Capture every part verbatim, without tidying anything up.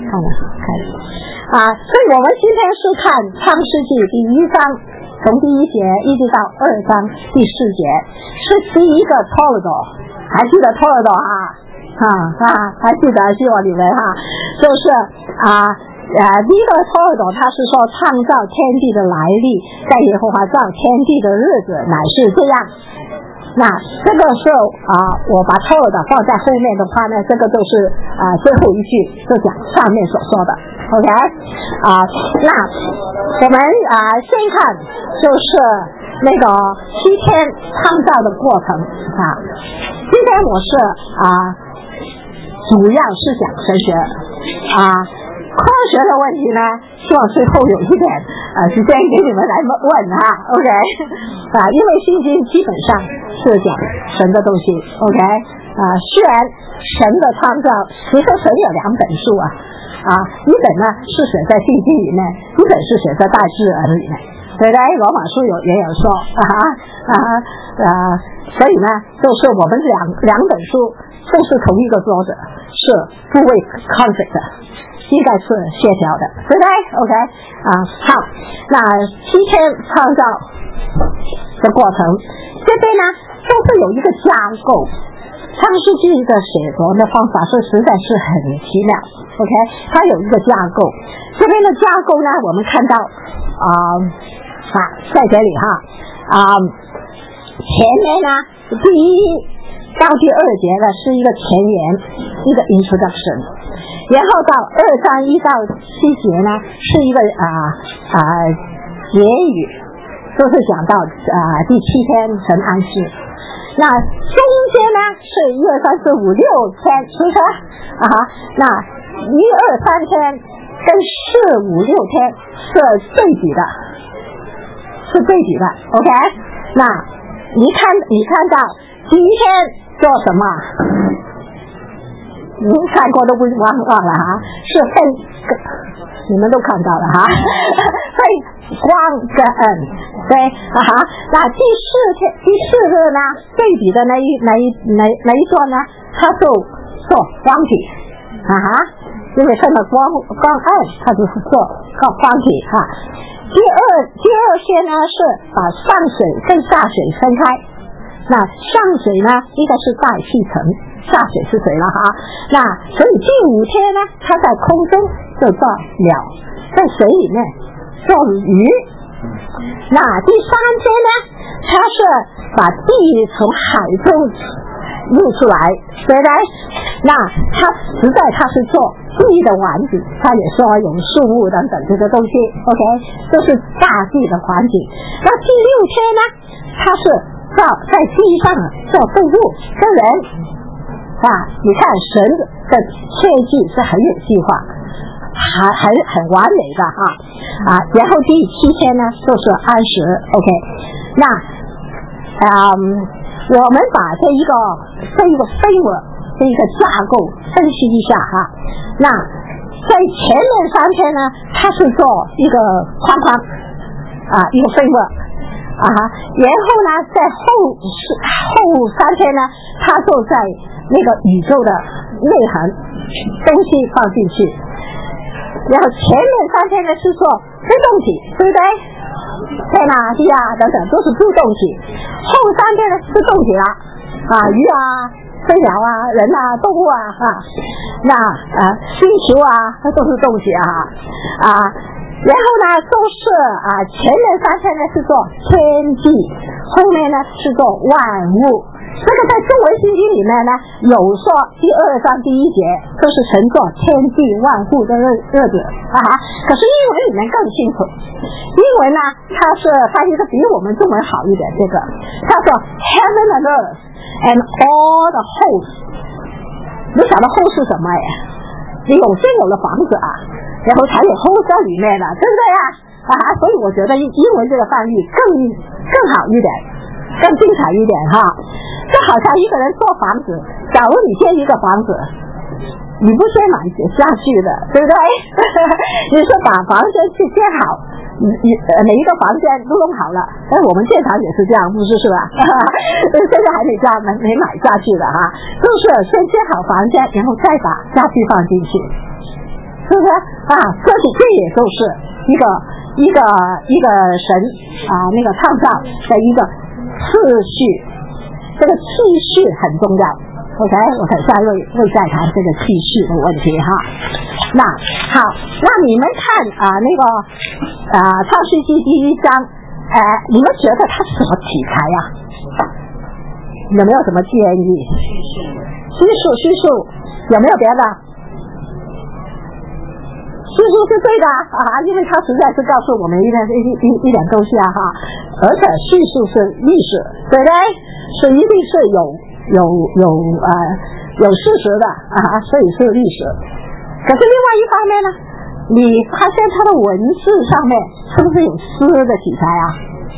看了开始啊，所以我们今天是看创世纪第一章，从第一节一直到二章第四节，是第一个 Toledo， 还记得 Toledo 啊啊啊，还记得希望你们哈，就是啊呃第一个 Toledo 他是说创造天地的来历，在耶和华造天地的日子乃是这样。那这个时候啊，我把 Toledo 放在后面的话呢，这个就是啊最后一句就讲上面所说的 OK 啊，那我们啊先看就是那个七天创造的过程啊，今天我是啊主要是讲神学啊，科学的问题呢希望最后有一点呃时间给你们来问哈 OK 啊，因为圣经基本上是讲神的东西 OK 啊，虽然神的创造其实神有两本书啊啊，一本呢是写在圣经里面，一本是写在大自然里面，对不对？罗马书有也有说啊啊啊，所以呢就是我们两两本书都是同一个作者，是不会 conflict 的，应该是协调的，对不对 OK 啊，好，那七天创造的过程这边呢都是有一个架构，创世纪的写作的方法是实在是很奇妙 OK 它有一个架构，这边的架构呢我们看到啊啊在这里哈啊前面呢第一到第二节呢是一个前言，一个 introduction， 然后到二章一到七节呢是一个啊啊结语，就是讲到啊第七天神安息，那中间呢是一二三四五六天，是不是啊？那一二三天跟四五六天是对比的，是对比的 OK 那你看你看到第一天做什么？你看过都不忘忘了哈，是分，你们都看到了哈，分光跟恩，对啊哈。那第四天第四日呢，对比的那一那一那那一段呢，他就做光体啊哈，因为分了光光恩，他就是做做光体哈。第二第二天呢是把上水跟下水分开。那上水呢应该是代替层，下水是水了哈。那所以第五天呢它在空中就做鸟，在水里面做鱼。那第三天呢它是把地从海中露出来，对不对？那它实在它是做地的环境，它也说有树木等等这个东西 OK 这是大地的环境。那第六天呢它是在在地上做动物跟人啊，你看神的设计是很有计划，还很很完美的哈啊。然后第七天呢就是安息 OK 那嗯我们把这一个这一个 framework 这一个架构分析一下哈。那在前面三天呢它是做一个框框啊一个 framework啊，然后呢在后后三天呢他就在那个宇宙的内涵东西放进去，然后前面三天呢是做自动体，对不对？天啊地啊等等都是自动体，后三天呢是动体了啊，鱼啊飞鸟啊人啊动物啊啊，那啊星球啊它都是动体啊啊然后呢都是啊前面三天呢是做天地，后面呢是做万物，这个在中文圣经里面呢有说第二章第一节都是神做天地万物的日日子啊，可是英文里面更清楚，英文呢它是翻译的比我们中文好一点，这个它说 heaven and earth and all the hosts， 你晓得 host 是什么呀？你有现有的房子啊，然后才有 host 在里面的，对不对啊？啊，所以我觉得英文这个翻译更更好一点，更精彩一点哈。就好像一个人做房子，假如你建一个房子，你不先买家具的，对不对？你是把房间去建好，你你每一个房间都弄好了，哎，我们建厂也是这样，不是是吧？现在还没家没没买家具的哈，就是先建好房间，然后再把家具放进去。 是不是啊？这是这也就是一个一个一个神啊那个创造的一个次序，这个次序很重要。OK， 我等下会会再谈这个次序的问题哈。那好，那你们看啊那个啊创世纪第一章，哎、呃，你们觉得它什么题材呀、啊？有没有什么建议？叙述叙述，有没有别的？叙述是对的啊，因为它实在是告诉我们一点一一一点东西啊哈，而且叙述是历史，对不对？是一定是有有有呃有事实的啊，所以是历史。可是另外一方面呢，你发现它的文字上面是不是有诗的题材啊？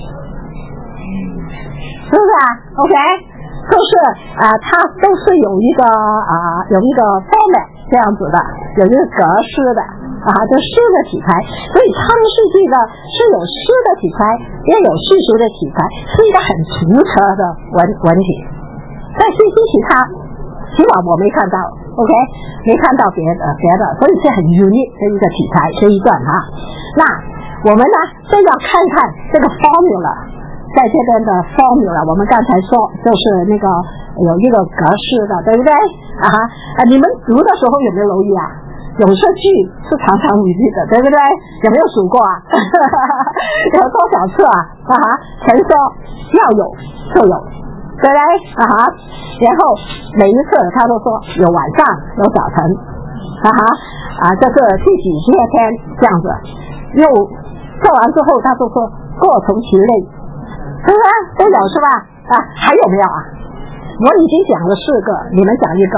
是不是啊 ？OK， 就是啊、呃，它都是有一个啊、呃、有一个 format 这样子的，有一个格式的啊，就诗的题材。所以创世纪呢是有诗的题材，也有叙述的题材，是一个很独特的文文体。但是其他起码我没看到 ，OK， 没看到别的别的，所以是很 unique 的一个题材这一段哈。那我们呢，就要看看这个 formula。在这边的 formula， 我们刚才说就是那个有一个格式的，对不对？啊啊，你们读的时候有没有留意啊？有些句是常常语句的，对不对？有没有数过啊？有多少次啊？啊哈，曾说要有就有，对不对？啊哈，然后每一次他都说有晚上有早晨，啊哈啊，这是第几些天这样子，又做完之后他就说各从其类。是不是都有是吧？啊，还有没有啊？我已经讲了四个，你们讲一个。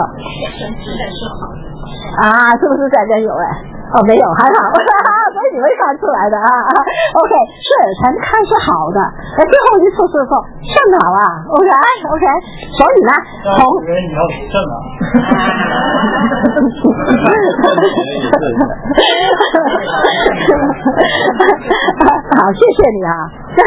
啊，是不是在这有哎？哦，没有，还好，所以你会看出来的啊。OK， 是神看是好的，那最后一次是说正好啊。OK OK， 所以呢，从以为你要正啊。 好，谢谢你啊。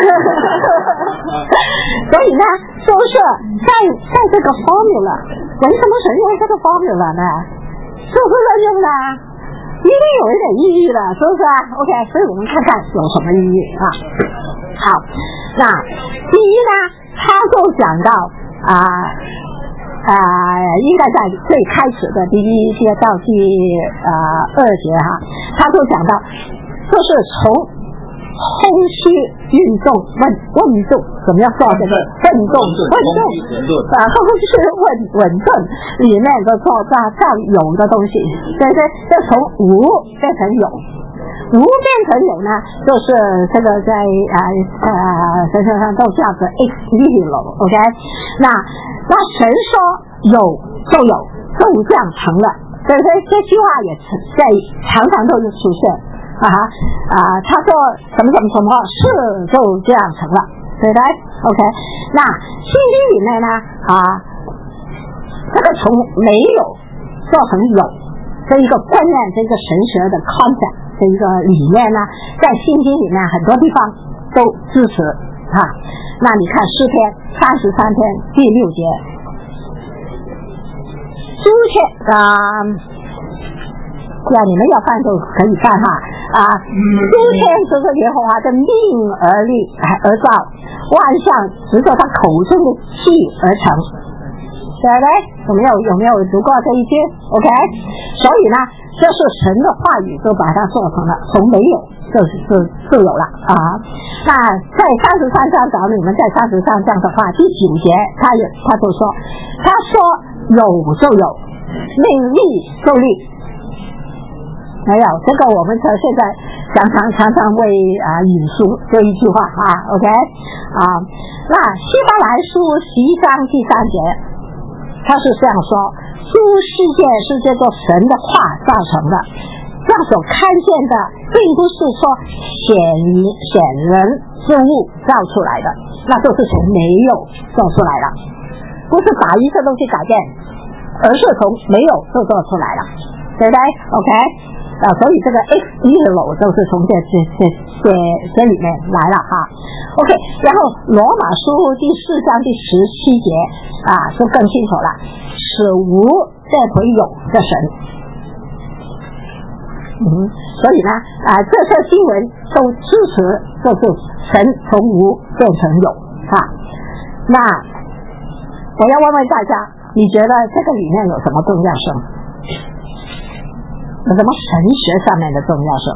所以呢，是不是在在这个 formula， 为什么神用这个 formula 呢？是不是人用的？一定有一点意义的，是不是啊 ？OK， 所以我们看看有什么意义啊。好，那第一呢，他就讲到啊啊、呃，应该在最开始的第一节到第呃二节哈，他就讲到，就是从空虚运动问问动，怎么样做这个问动问动啊？后就是问稳顿里面的做到到有的东西，对不对？就从无变成有，无变成有呢，就是这个在啊呃神学上都叫做 ex nihilo，OK？ 那那神说有就有，就这样成了，对不对？这句话也在常常都是出现。啊啊，他说什么什么什么是就这样成了，对不对 ？OK， 那圣经里面呢啊，这个从没有做成有这一个观念，这一个神学的 concept 这一个理念呢，在圣经里面很多地方都支持啊。那你看诗篇三十三篇第六节，诸天啊。对啊，你们要办就可以办哈啊！诸天就是耶和华的命而立而造，万象直着他口中的气而成，对不对？有没有有没有读过这一句 ？OK， 所以呢，这是神的话语就把它做成了，从没有就是就就有了啊。那在三十三章找你们在三十三章的话，第九节他也他就说，他说有就有，命立就立。没有这个，我们现在常常常常会啊引述这一句话啊 ，OK 啊。那希伯来书十一章第三节，他是这样说：诸世界是这个神的话造成的，这样所看见的，并不是说显显人之物造出来的，那都是从没有做出来的，不是把一个东西改变，而是从没有就做出来了，对不对 ？OK。啊，所以这个 ex nihilo 都是从这这这这这里面来了哈 ，OK， 然后罗马书第四章第十七节啊，就更清楚了，使无这回有的神， 嗯，所以呢，啊、呃，这些经文都支持，就是神从无变成有啊。那我要问问大家，你觉得这个里面有什么重要性？有什么神学上面的重要性？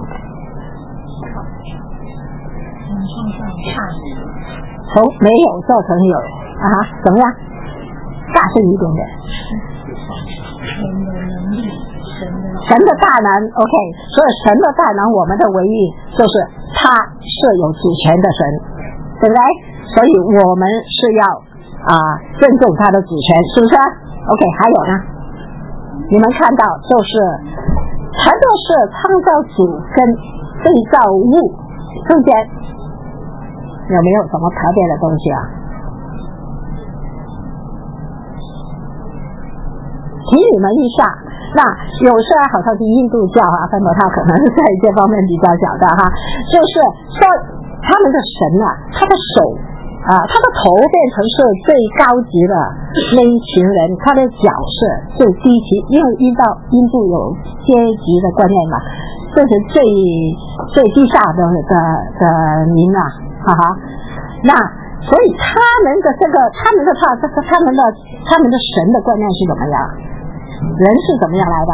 从没有做成有啊？怎么样？大声一点点。神的大能 ，OK， 所以神的大能，我们的唯一就是他是有主权的神，对不对？所以我们是要啊尊重他的主权，是不是 ？OK， 还有呢，你们看到就是全都是创造主跟被造物中间有没有什么特别的东西啊？提你们一下。那有些好像是印度教啊，分伯他可能是在这方面比较小的哈，就是说他们的神啊，他的手啊，他的头变成是最高级的那一群人，他的脚是最低级，因为印到印度有阶级的观念嘛，这是最最低下的的的民啊，哈哈。那所以他们的这个，他们的他这个他们的他们的神的观念是怎么样？人是怎么样来的？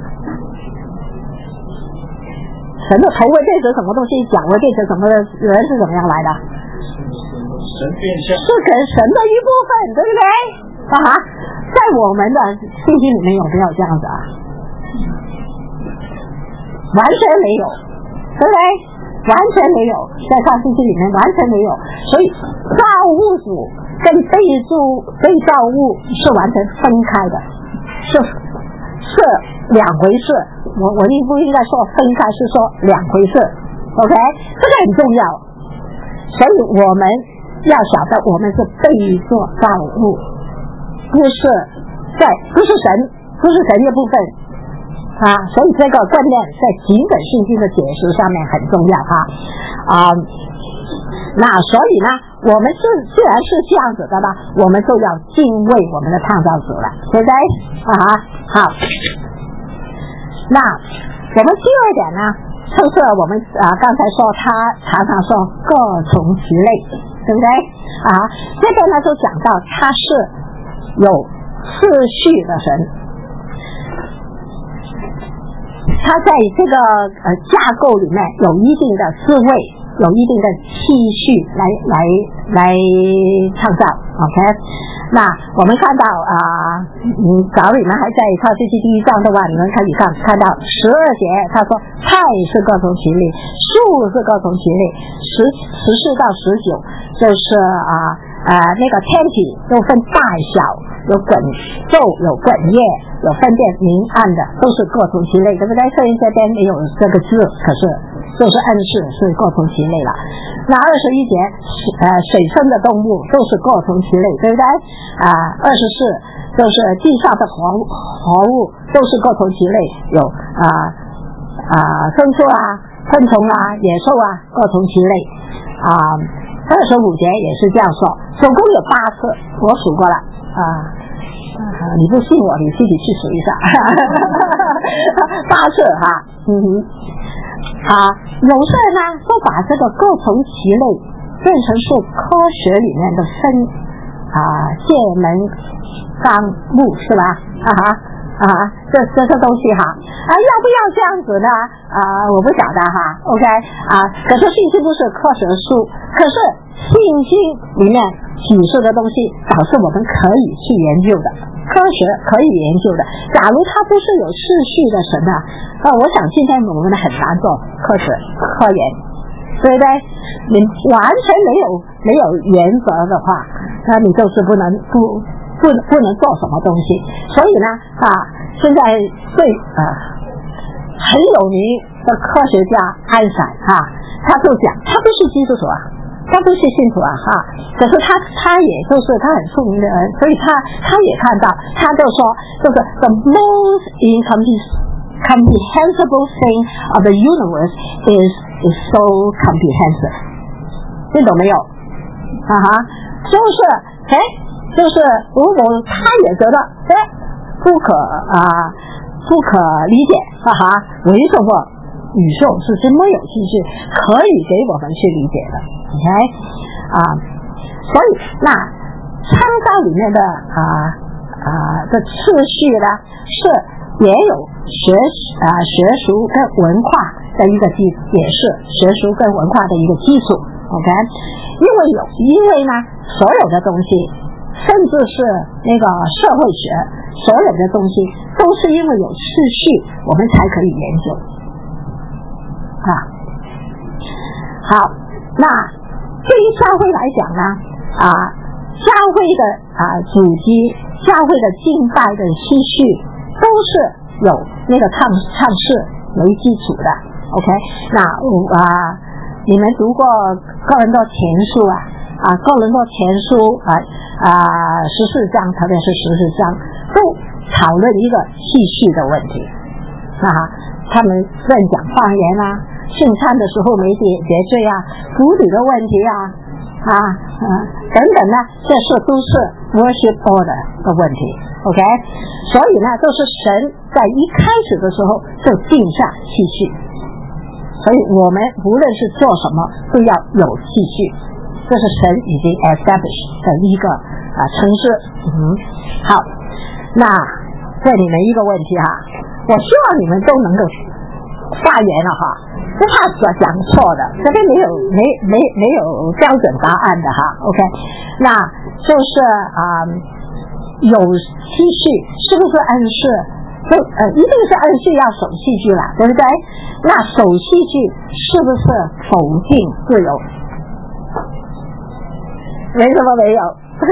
神的头会变成什么东西，脚会变成什么？人是怎么样来的？ 神变相是跟神的一部分，对不对？啊哈，在我们的信息里面有没有这样子啊？完全没有，对不对？完全没有，在创世纪里面完全没有，所以造物主跟被造被造物是完全分开的。是是两回事，我我应不应该说分开，是说两回事 ，OK， 这个很重要，所以我们要晓得我们是被做造物，不是在不是神，不是神的部分啊，所以这个观念在基本信息的解释上面很重要哈啊。那所以呢，我们是既然是这样子的吧，我们就要敬畏我们的创造主了，对不对？啊，好。那我们第二点呢，就是我们啊刚才说他常常说各从其类，对不对？啊，这个呢就讲到他是有次序的神，他在这个呃架构里面有一定的智慧。有一定的气序来来来创造 ，OK？ 那我们看到啊，嗯，早你们还在创世纪第一章的话，你们可以看看到十二节，他说菜是各从其类，树是各从其类，十十四到十九就是啊呃那个天体都分大小，有滚皱，有滚液，有分辨明暗的，都是各从其类，对不对？虽然这边没有这个字，可是就是暗示是各从其类了。那二十一节，呃，水生的动物都是各从其类，对不对？啊，二十四就是地上的活物，活物都是各从其类，有啊啊牲畜啊、昆虫啊、野兽啊，各从其类。啊，二十五节也是这样说，总共有八次，我数过了啊。你不信我，你自己去数一下，八次哈，嗯哼。啊，有些人呢都把这个各从其类变成是科学里面的分啊界门纲目，是吧？啊哈啊，这这些东西哈啊，要不要这样子呢？啊，我不晓得哈 ，OK 啊，可是信息不是科学书，可是信息里面启示的东西导致我们可以去研究的，科学可以研究的。假如它不是有次序的神啊，啊，我想今天我们很难做科学科研，对不对？你完全没有没有原则的话，那你就是不能不不不能做什么东西。所以呢啊，现在最呃很有名的科学家爱因斯坦啊，他就讲他不是基督徒啊。他不是信徒啊哈，可是他他也就是他很出名的人，所以他他也看到，他就说就是 the most incomprehensible thing of the universe is is so comprehensive， 听懂没有？啊哈，就是哎，就是如果他也觉得哎不可啊不可理解，哈哈，为什么宇宙是这么有秩序，可以给我们去理解的 ？OK 啊，所以那创造里面的啊啊的次序呢，是也有学啊学术跟文化的一个基，也是学术跟文化的一个基础 ，OK， 因为有因为呢，所有的东西，甚至是那个社会学，所有的东西都是因为有次序，我们才可以研究啊。好，那对于教会来讲呢，啊，教会的啊主题，教会的敬拜的次序都是有那个唱唱诗为基础的 ，OK？ 那我啊，你们读过哥林多前书啊？啊，哥林多前书啊啊十四章，特别是十四章，都讨论一个次序的问题啊。他们论讲方言啊，圣餐的时候没节节罪啊，妇女的问题啊啊啊等等呢，这是都是 worship order 的问题 ，OK？ 所以呢，都是神在一开始的时候就定下次序，所以我们无论是做什么都要有次序。这是神已经 establish 的一个啊城市。嗯，好，那问你们一个问题哈，我希望你们都能够发言了哈，不怕讲错的，这边没有没没没有标准答案的哈 ，OK？ 那就是啊、嗯，有次序是不是按序？就呃一定是按序要守次序啦，对不对？那守次序是不是否定自由？没什么没有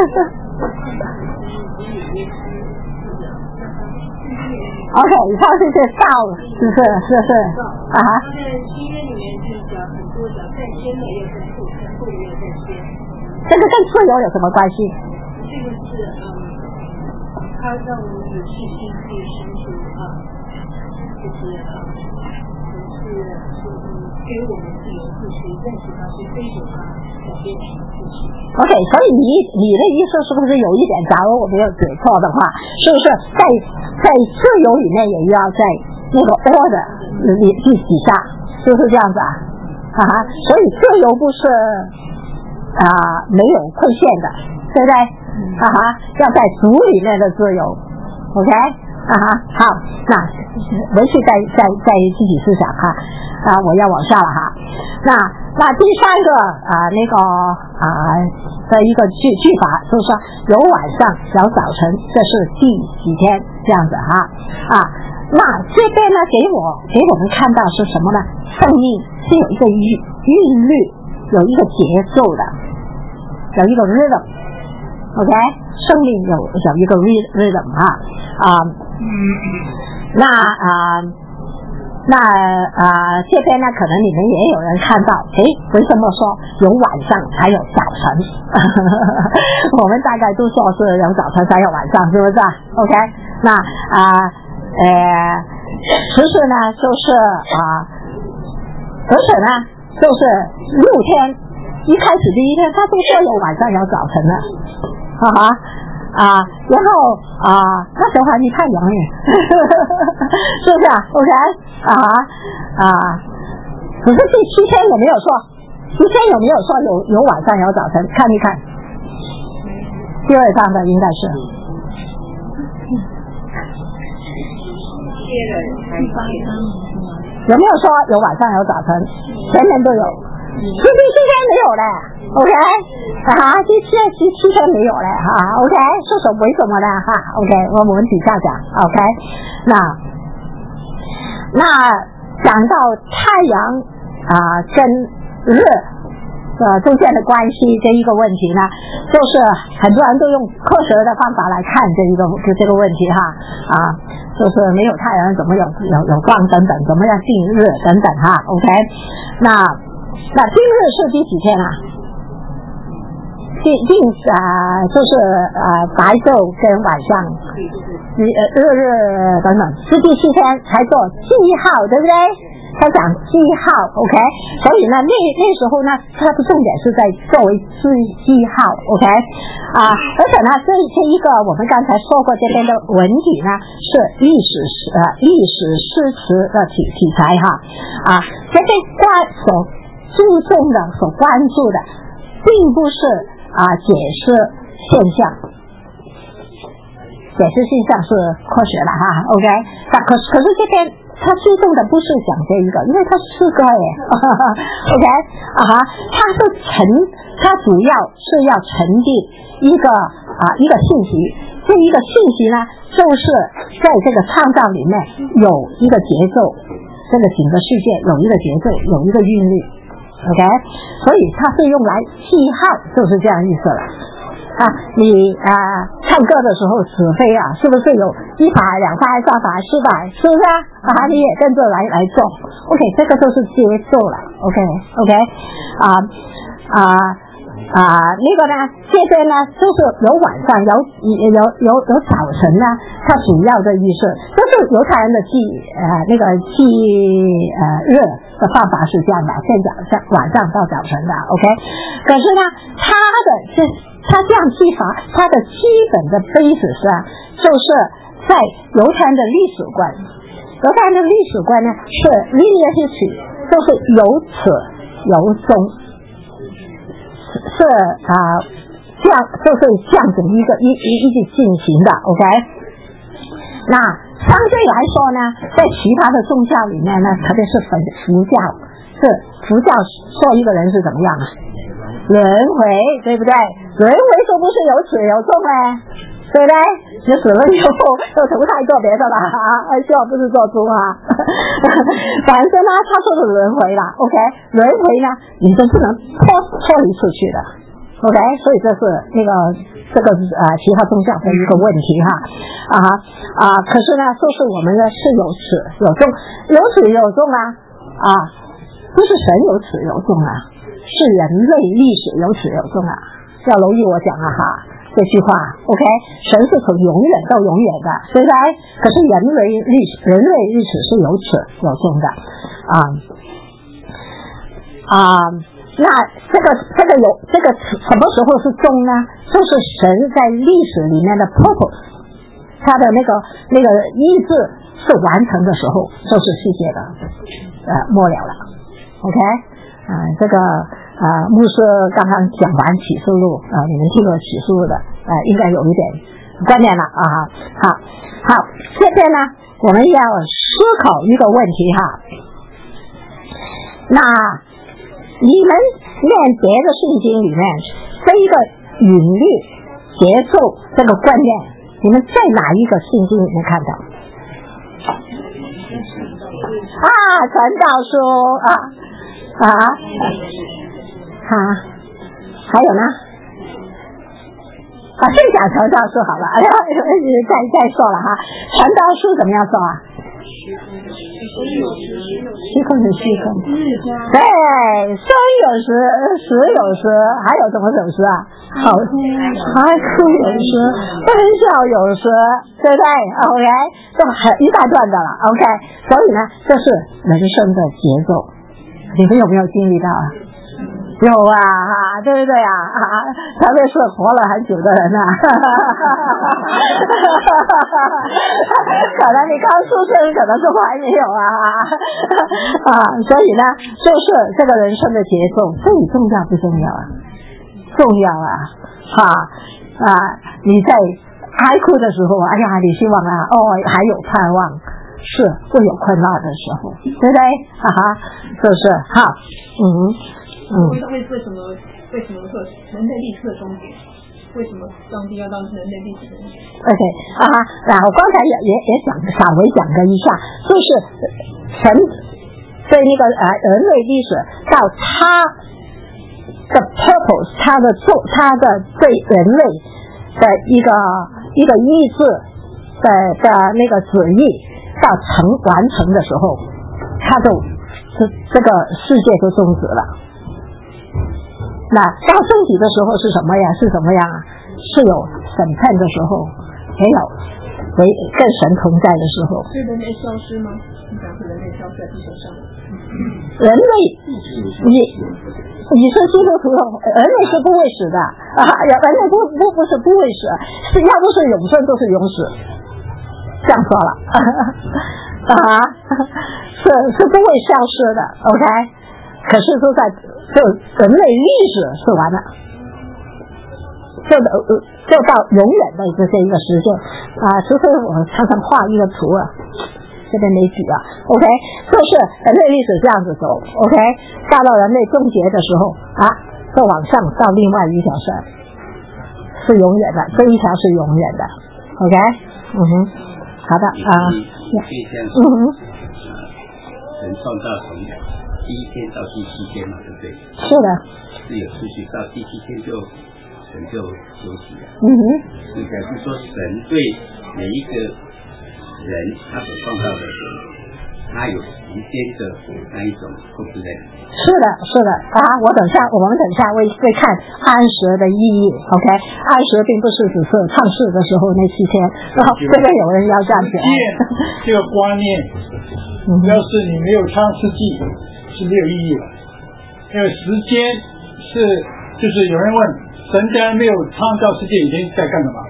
OK， 上次是道，是是是是啊哈。 在新约里面就讲很多讲在先的也很后，在后也在先。 这个跟自由有什么关系？ 这个是嗯，他让我们有信心可以生出啊，就是啊，是是给我们自由自主，认识到去追求他，改变我们自己。 OK， 所以你你的意思是不是有一点？假如我没有解错的话，是不是在在自由里面也要在那个 order 里底底下，是不是这样子啊？啊哈，所以自由不是啊、呃、没有亏欠的，对不对？啊哈，要在主里面的自由 ，OK？ 啊哈，好，那回去再再再自己思想哈，啊，我要往下了哈，那。那第三个啊、呃，那个啊、呃、的一个句句法，就是说有晚上有早晨，这是第几天这样子哈啊。那这边呢，给我给我们看到是什么呢？生命是有一个韵韵律，有一个节奏的，有一个 rhythm，OK？ 生命有有一个 rhythm 哈啊。那啊。那啊、呃，这边呢，可能你们也有人看到，诶，为什么说有晚上才有早晨？我们大概都说是有早晨才有晚上，是不是 ？OK？ 那啊，呃，其实呢，就是啊，而且呢，就是六天，一开始第一天，他都说有晚上有早晨的，哈哈。啊，然后啊，那时候还没太阳耶，是不是啊 ？OK 啊啊，可是第七天有没有说？七天有没有说有有晚上有早晨？看一看，第二章的应该是。有没有说有晚上有早晨？前面都有，第第七天没有嘞。OK 啊，第七第七天没有了哈 ，OK 是什为什么呢哈 ？OK 我们底下讲 OK， 那那讲到太阳啊跟日呃中间的关系这一个问题呢，就是很多人都用科学的方法来看这一个这个问题哈啊，就是没有太阳怎么有有有光等等，怎么样定日等等哈 ，OK 那那定日是第几天啊？定定啊、呃，就是啊、呃，白昼跟晚上，日日日等等，是第七天才做记号，对不对？ 他讲记号 ，OK， 所以呢，那那时候呢，它的重点是在作为记记号 ，OK， 啊，而且呢，这这一个我们刚才说过这边的文体呢，是历史呃历史诗词的题题材哈，啊，这边关所注重的、所关注的，并不是啊解释现象。解释现象是科学了哈 ，OK， 那可可是这边他注重的不是讲这一个，因为他是诗歌耶，OK 啊哈，他是沉，他主要是要沉淀一个啊一个信息，这一个信息呢，就是在这个创造里面有一个节奏，这个整个世界有一个节奏，有一个韵律 ，OK， 所以它是用来记号，就是这样意思了。啊，你啊唱歌的时候指挥啊，是不是有一拍、两拍、三拍、四拍，是不是啊？啊，你也跟着来来做 ，OK， 这个就是节奏了 ，OK OK， 啊啊啊，那个呢，这边呢就是有晚上，有有有有早晨呢，它主要的意思就是犹太人的祭呃那个祭呃日的方法是这样的，现早上晚上到早晨的 ，OK， 可是呢，它的这。他这样记法，他的基本的 basis 啊，就是在犹太人的历史观。犹太人的历史观呢，是 linear history， 就是由始由终，是啊、呃，这样就是这样子一个一一一直进行的 ，OK。那相对来说呢，在其他的宗教里面呢，特别是佛佛教，是佛教说一个人是怎么样啊？轮回，对不对？轮回说不是有始有终嘞，对不对？你死了以后又投胎做别的了啊，希望不是做猪啊。反正呢，他说是轮回了 ，OK， 轮回呢，你就不能脱脱离出去的 ，OK， 所以这是那个这个呃其他宗教的一个问题哈啊啊，可是呢，就是我们呢是有始有终，有始有终啊啊，不是神有始有终啊。是人类历史有始有终啊，要留意我讲啊哈这句话 ，OK， 神是从永远到永远的，对不对？可是人类历史，人类历史是有始有终的，啊啊，那这个这个有这个什么时候是终呢？就是神在历史里面的 purpose， 他的那个那个意志是完成的时候，就是世界的呃末了了 ，OK。啊、呃，这个啊、呃，牧师刚刚讲完启示录啊、呃，你们听过启示录的啊、呃，应该有一点观念了啊。好，好，现在呢，我们要思考一个问题哈。那你们念别的圣经里面，这一个韵律、节奏这个观念，你们在哪一个圣经里面看到？啊，传道书啊。啊，好，还有呢？啊，先讲传道书好了，哎呀，再再说了哈。传道书怎么样说啊？虚空是虚空，对，生有时，死有时，还有什么有时啊？好，还哭有时，欢笑有时，对不对 ？OK， 这很一大段的了 ，OK。所以呢，这是人生的节奏。你们有没有经历到啊？有啊，啊对不对啊？啊，特别是活了很久的人啊，可能你刚出生，可能是还没有啊，啊，所以呢，就是这个人生的节奏，这里重要不重要啊？重要啊，啊啊！你在哀哭的时候，哎呀，你希望啊，哦，还有盼望。是会有困难的时候，对不对？哈哈，是不是？好，嗯嗯。 为为为什么为什么说人类历史的终结？为什么上帝要让人类历史终结 ？OK 啊，那我刚才也也也讲稍微讲了一下，就是神对那个呃人类历史到他的 purpose， 他的做他的对人类的一个一个意志的的那个旨意。到成完成的时候，他就这这个世界就终止了。那到终止的时候是什么呀？是什么样啊？是有审判的时候，也有为跟神同在的时候。 是人类消失吗？你讲是人类消失在地球上？ 人类，你你说基督徒，人类是不会死的啊！人类不不不是不会死，是要不是永生就是永死。这样说了啊，是是不会消失的 ，OK。可是说在就人类历史是完了，就就到永远的这些一个时间啊。除非我常常画一个图啊，这边没举啊 ，OK， 就是人类历史这样子走 ，OK， 到到人类终结的时候啊，就往上到另外一条线，是永远的，这一条是永远的 ，OK， 嗯哼，好的啊， 嗯哼，人创造从第一天到第七天嘛，对不对？ 是的， 是有次序，到第七天就神就休息了。 嗯哼， 就表示说神对每一个人他所创造的人，他有时间的那一种控制在里面。 是的，是的啊！我等下，我们等下会会看安息的意义。OK， 安息并不是只是创世的时候那七天，然后这边有人要这样讲。 这个观念，要是你没有创世纪，是没有意义的。因为时间是，就是有人问，神在没有创造世界以前在干什么？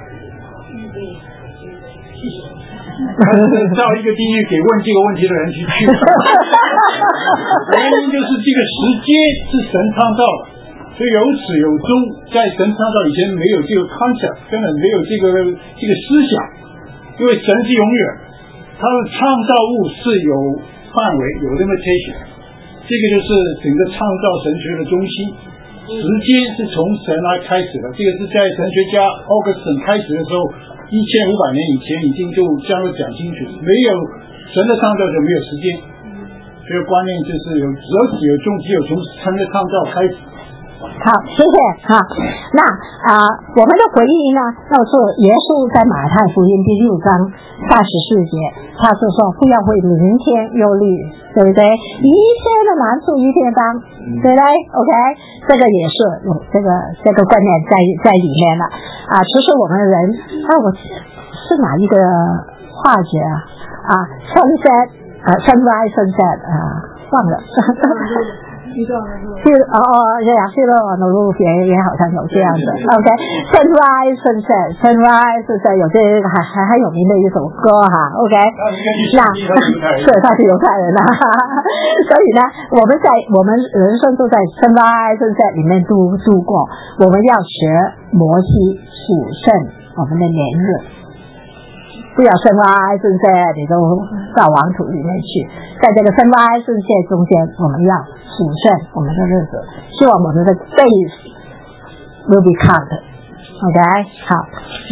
他是造一个地狱给问这个问题的人去去，原因就是这个时间是神创造的，所以有始有终，在神创造以前没有这个 concept， 根本没有这个这个思想，因为神是永远，他的创造物是有范围有 limitation， 这个就是整个创造神学的中心。时间是从神来开始的，这个是在神学家 Augustine 开始的时候一千五百年以前已经就这样讲清楚，没有神的创造就没有时间，这个观念就是有只有始有终，只有从神的创造开始。 好，谢谢哈。那啊、呃，我们的回忆呢，就是耶稣在马太福音第六章三十四节，他是说不要为明天忧虑，对不对？一天的难处一天当，对不对 ？OK， 这个也是有这个这个观念在在里面了啊。其实我们人啊，我是哪一个化学啊？啊 ，sunset 啊 ，sunrise sunset 啊，忘了。 去到那个去哦哦，这样去到网络路也也好像有这样子 ，OK，sunrise sunset sunrise sunset 有这个还还还有名的一首歌哈 ，OK， 那是他是犹太人呐，所以呢，我们在我们人生都在 sunrise sunset 里面度度过，我们要学摩西数圣我们的年日。不要深挖深陷，你都到王土里面去。在这个深挖深陷中间，我们要数算我们的日子，希望我们的 days will be count。OK， 好，嗯，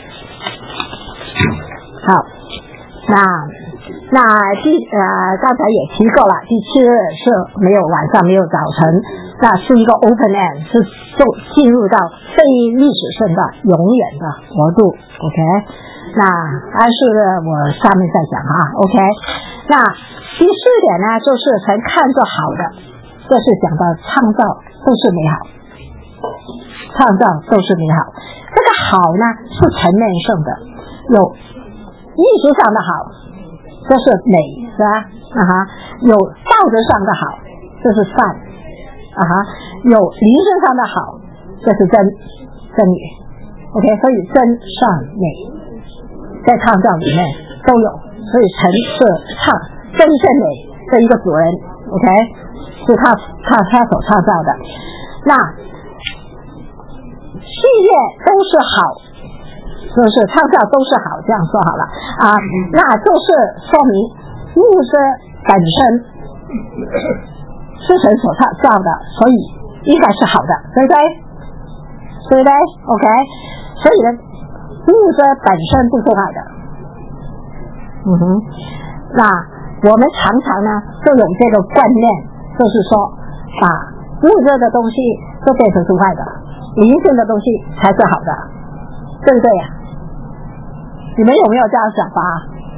好，那那第呃刚才也提过了，第七日是没有晚上，没有早晨，那是一个 open end， 是就进入到非历史性的永远的国度。OK。那安息日我下面再讲哈 ，OK。那第四点呢，就是神看着好的，就是讲到创造都是美好，创造都是美好。这个好呢是层面性的，有艺术上的好，这是美，是吧？啊哈，有道德上的好，这是善，啊哈，有灵性上的好，这是真真理。OK， 所以真善美。在创造里面都有，所以神是创真正美的一个主人 ，OK， 是他他他所创造的。那系列都是好，就是创造都是好，这样说好了啊，那就是说明物质本身是神所创造的，所以应该是好的，对不对？对不对 ？OK， 所以呢。物质本身不是坏的，嗯哼，那我们常常呢就有这个观念，就是说把物质的东西都变成是坏的，灵性的东西才是好的，对不对呀？你们有没有这样想法？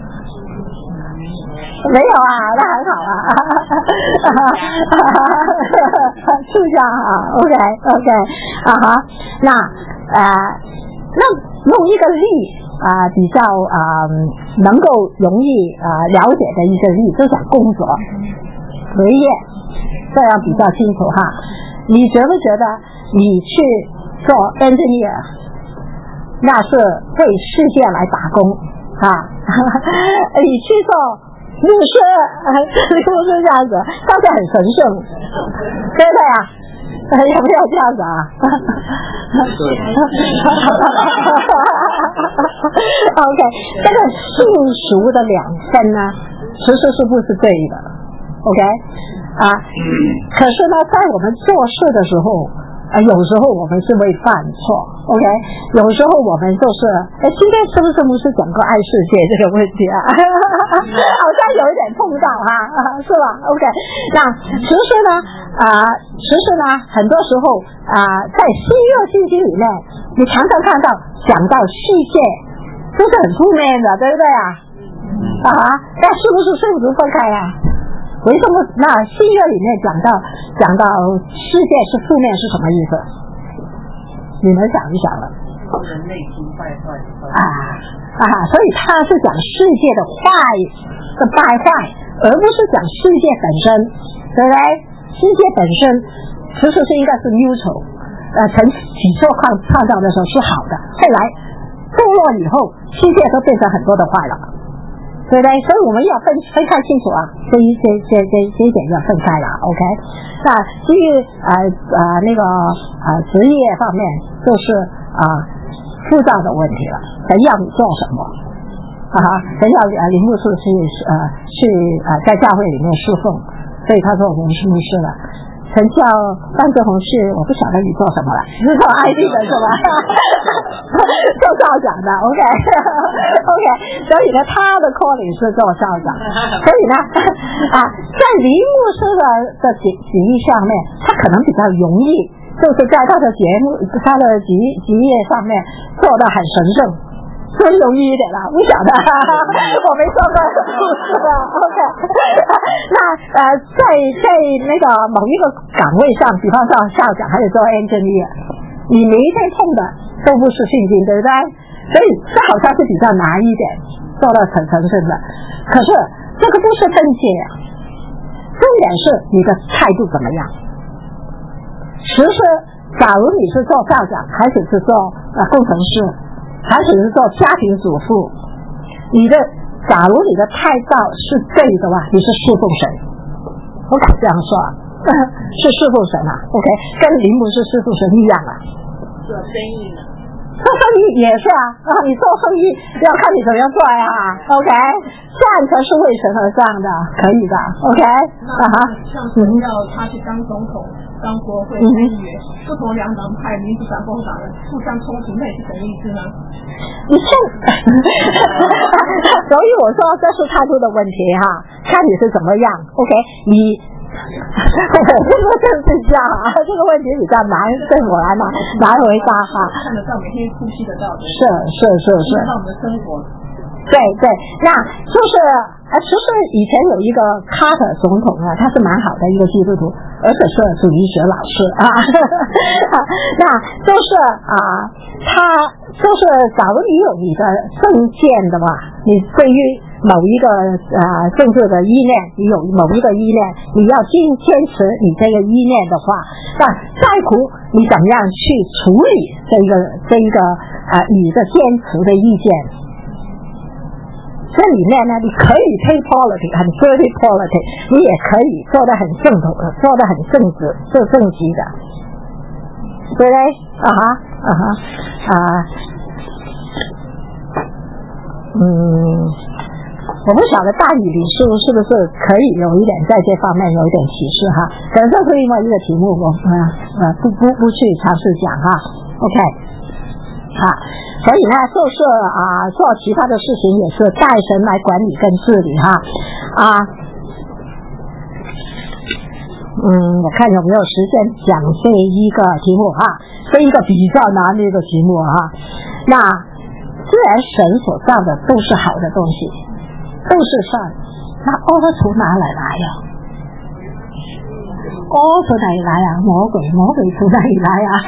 没有啊，那很好啊，是这样啊 ，OK OK 啊哈，那呃。那用一个例啊、呃、比较啊、呃、能够容易啊、呃、了解的一个例，就讲工作、职业，这样比较清楚哈。你觉不觉得你去做 engineer， 那是为世界来打工啊？你去做牧师，牧师这样子，倒是很神圣，对不对啊？要不要这样子啊？OK， 这个信俗的两分呢，其实是不是对的 ？OK， 啊，可是呢，在我们做事的时候，啊，有时候我们是会犯错 ，OK， 有时候我们就是，哎，今天是不是牧师讲过爱世界这个问题啊？好像有一点碰到哈、啊，是吧 ？OK， 那其实呢，啊、呃，其实呢，很多时候啊、呃，在新约圣经里面，你常常看到讲到世界都是很负面的，对不对啊？啊，那是不是圣徒分开啊？为什么那新约里面讲到讲到世界是负面是什么意思？你们想一想了。 人类心败坏啊啊，所以他是讲世界的坏的败坏，而不是讲世界本身，对不对？世界本身其实是应该是 neutral， 呃，从起初创创造的时候是好的，后来堕落以后，世界都变成很多的坏了。对不对？所以我们要分分开清楚啊，这一这这这这一点要分开了 ，OK？ 那至于呃呃那个呃职业方面，就是啊、呃、护照的问题了，神要你做什么啊？神要呃林牧师去呃去呃在教会里面侍奉，所以他说我们是牧师了。陈教范志宏是我不晓得你做什么了，是做 I T 的是吧？做校长的 ，OK OK， 所以呢，他的 calling 是做校长，所以呢，啊，在林牧师的的职职业上面，他可能比较容易，就是在他的节目、他的职职业上面做得很神圣。更容易一点了，不晓得，我没说过故事的 ，OK。那呃，在在那个某一个岗位上，比方说校长还有做 engineer， 你每一天碰的都不是信心，对不对？所以这好像是比较难一点，做到很神圣的。可是这个不是分解啊，重点是你的态度怎么样。其实，假如你是做校长，还是是做呃工程师。还只是做家庭主妇，你的假如你的态度是对的话，你是侍奉神，我敢这样说，是侍奉神啊 ，OK， 跟林牧师侍奉神一样啊。 做生意呢？ 做生意也是啊，啊，你做生意要看你怎么样做呀 ，OK， 赚才是为神而上的，可以的 ，OK， 啊哈。 像是要他去当总统。当国会议员，不同两党派民主党、共和党人互相冲突，那是什么意思呢？ 你冲，所以我说这是态度的问题哈，看你是怎么样 ，OK， 你。这个政治家啊，这个问题比较难，对我来拿难回答哈。 看得到，每天呼吸得到的。 是是是是。看到我们的生活。 对对，那就是呃，其实以前有一个卡特总统啊，他是蛮好的一个基督徒，而且是主义学老师啊。那就是啊，他就是假如你有你的政见的话，你对于某一个呃政治的意念，你有某一个意念，你要坚坚持你这个意念的话，那在乎你怎么样去处理这个这一个啊、呃、你的坚持的意见。这里面呢，你可以 take politics 很 dirty politics， 你也可以做得很正统，做得很正直，是正直的，对不对？啊哈啊哈啊，嗯，我不晓得大宇理事是不是可以有一点在这方面有一点启示哈？可能这是另外一个题目，我呃呃不不不去尝试讲哈 ，OK。啊，所以呢，就是啊，做其他的事情也是代神来管理跟治理哈。啊，嗯，我看有没有时间讲这一个题目哈，这一个比较难的一个题目哈。那既然神所造的都是好的东西，都是善，那恶从哪里来呀？ 哦，从哪里来啊？魔鬼，魔鬼从哪里来啊？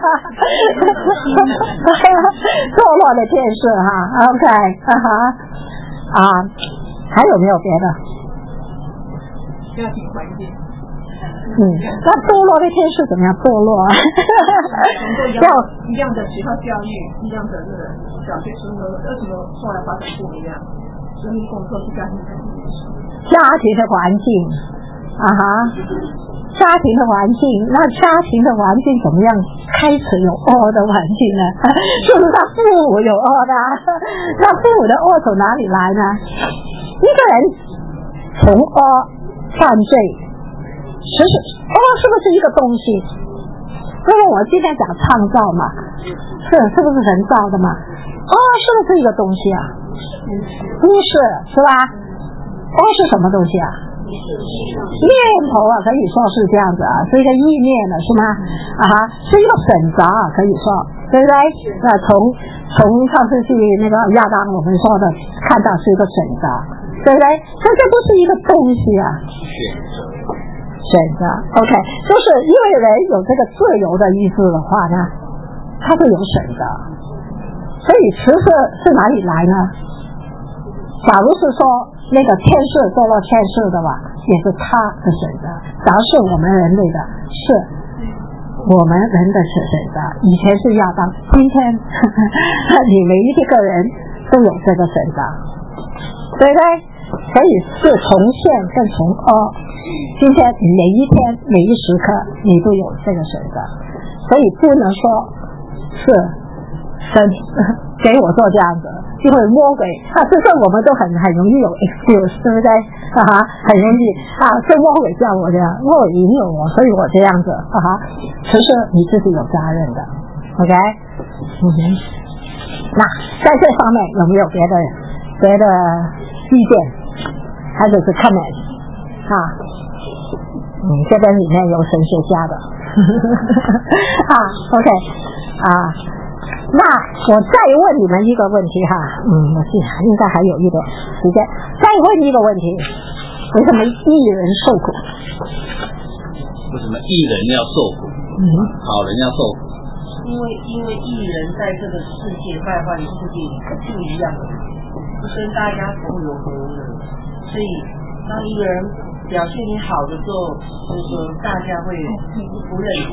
堕落的天使哈 ，OK， 哈哈，啊，还有没有别的？ 家庭环境。 嗯，那堕落的天使怎么样？堕落啊？ 要一样的学校教育，一样的那个小学生活，为什么后来发展不一样？生命共作是家庭环境。 家庭的环境，啊哈，家庭的环境，那家庭的环境怎么样开始有恶的环境呢？就是他父母有恶的，那父母的恶从哪里来呢？一个人从恶犯罪，其实恶是不是一个东西？因为我今天讲创造嘛，是是不是人造的嘛？恶是不是一个东西啊？不是，是吧？恶是什么东西啊？念头啊，可以说是这样子啊，是一个意念的，是吗？啊哈，是一个选择，可以说，对不对？那从从上次去那个亚当，我们说的看到是一个选择，对不对？所以这不是一个东西啊，选择。OK， 就是因为人有这个自由的意志的话呢，他会有选择。所以其实是哪里来呢？假如是说那个天使堕落天使的话，也是他的选择。假如是我们人类的，是我们人的选择。以前是亚当，今天呵呵你每一个人都有这个选择，对不对？所以是从善跟从恶。今天每一天每一时刻你都有这个选择，所以不能说是神给我做这样子，因为魔鬼啊，这个我们都很很容易有 excuse， 对不对？啊哈，很容易啊，是魔鬼叫我这样，魔鬼引诱我，所以我这样子啊哈。其实你自己有责任的 ，OK？ 嗯哼。那在这方面有没有别的别的意见，还是是 comment 啊？嗯，这边里面有神学家的啊 ，OK 啊。那我再问你们一个问题哈，嗯，我是应该还有一点时间，再问一个问题，为什么艺人受苦？ 为什么艺人要受苦？嗯，好人要受苦？ 因为因为艺人在这个世界败坏的世界里不一样的，不跟大家同流合污的，所以当一个人表现你好的时候，就是说大家会不认同。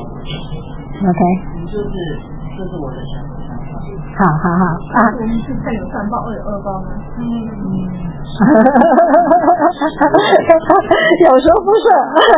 OK， 你就是这是我的想法。 好好好啊！ 我们是看有善报恶有恶报吗？嗯嗯。 有时候不是，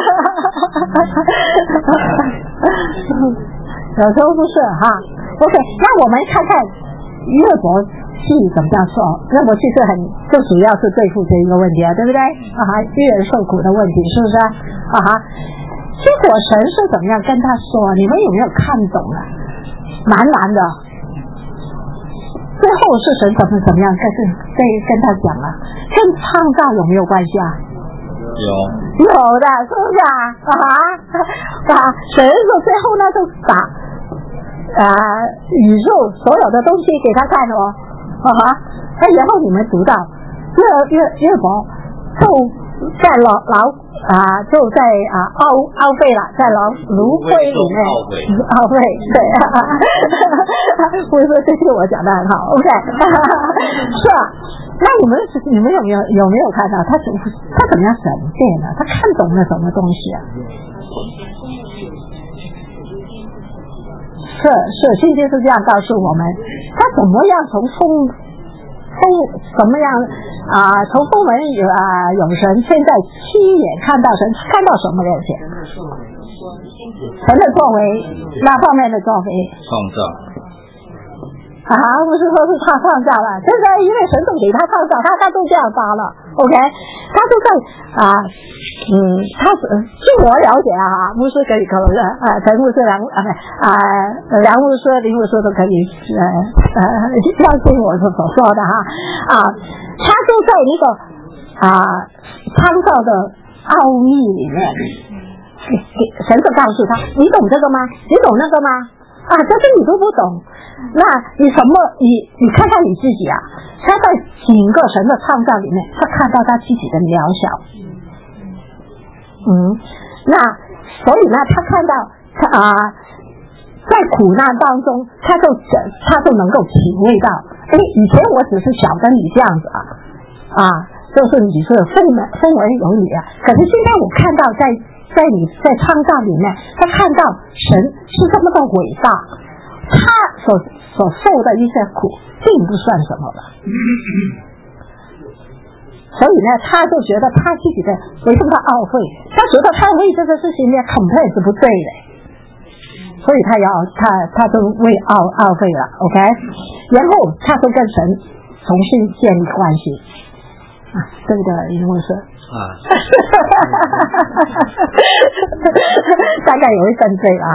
有时候不是哈。OK， 那我们看看约伯记怎么样说？约伯记是很，就主要是对付这一个问题啊，对不对？啊哈，艺人受苦的问题是不是？啊哈，结果神是怎么样跟他说？你们有没有看懂啊？蛮难的。最后是神怎么怎么样跟跟跟他讲啊？跟创造有没有关系啊？ 有， 有的，是不是啊？啊啊！神说最后呢，就把啊宇宙所有的东西给他看哦，啊哈！那然后你们读到约约约伯就在牢牢啊，就在啊懊懊悔了，在牢炉灰里面懊悔，对，不是说这句我讲的很好 ，OK， 是啊。那你们你们有没有有没有看到他怎他怎么样审辩呢？他看懂了什么东西啊？是是，圣经是这样告诉我们，他怎么样从风风怎么样啊、呃？从风闻有啊有神，现在七眼看到神，看到什么东西？神的作为，那方面的作为？ 创造。 啊，不是说是他创造了，现在因为神都给他创造，他他都这样发了 ，OK， 他就在啊，嗯，他是据我了解啊，牧师可以可能是啊，陈牧师、梁啊啊梁牧师、林牧师都可以呃呃相信我所说的哈啊，他就在一个啊创造的奥秘里面，神就告诉他，你懂这个吗？你懂那个吗？啊，这些你都不懂。那你什么？你你看看你自己啊！他在整个神的创造里面，他看到他自己的渺小。嗯，那神所以呢，他看到他啊、呃，在苦难当中，他就他就能够体会到，哎，以前我只是晓得你这样子啊，啊，就是你是风闻风闻有你啊，可是现在我看到在在你在创造里面，他看到神是这么的伟大，他所所受的一些苦并不算什么了。所以呢，他就觉得他自己的为什么他懊悔？他觉得他为这个事情呢 complain 是不对的，所以他要他他就为懊懊悔了 ，OK， 然后他就跟神重新建立关系啊，对不对？因为是啊，大概有一分对啊。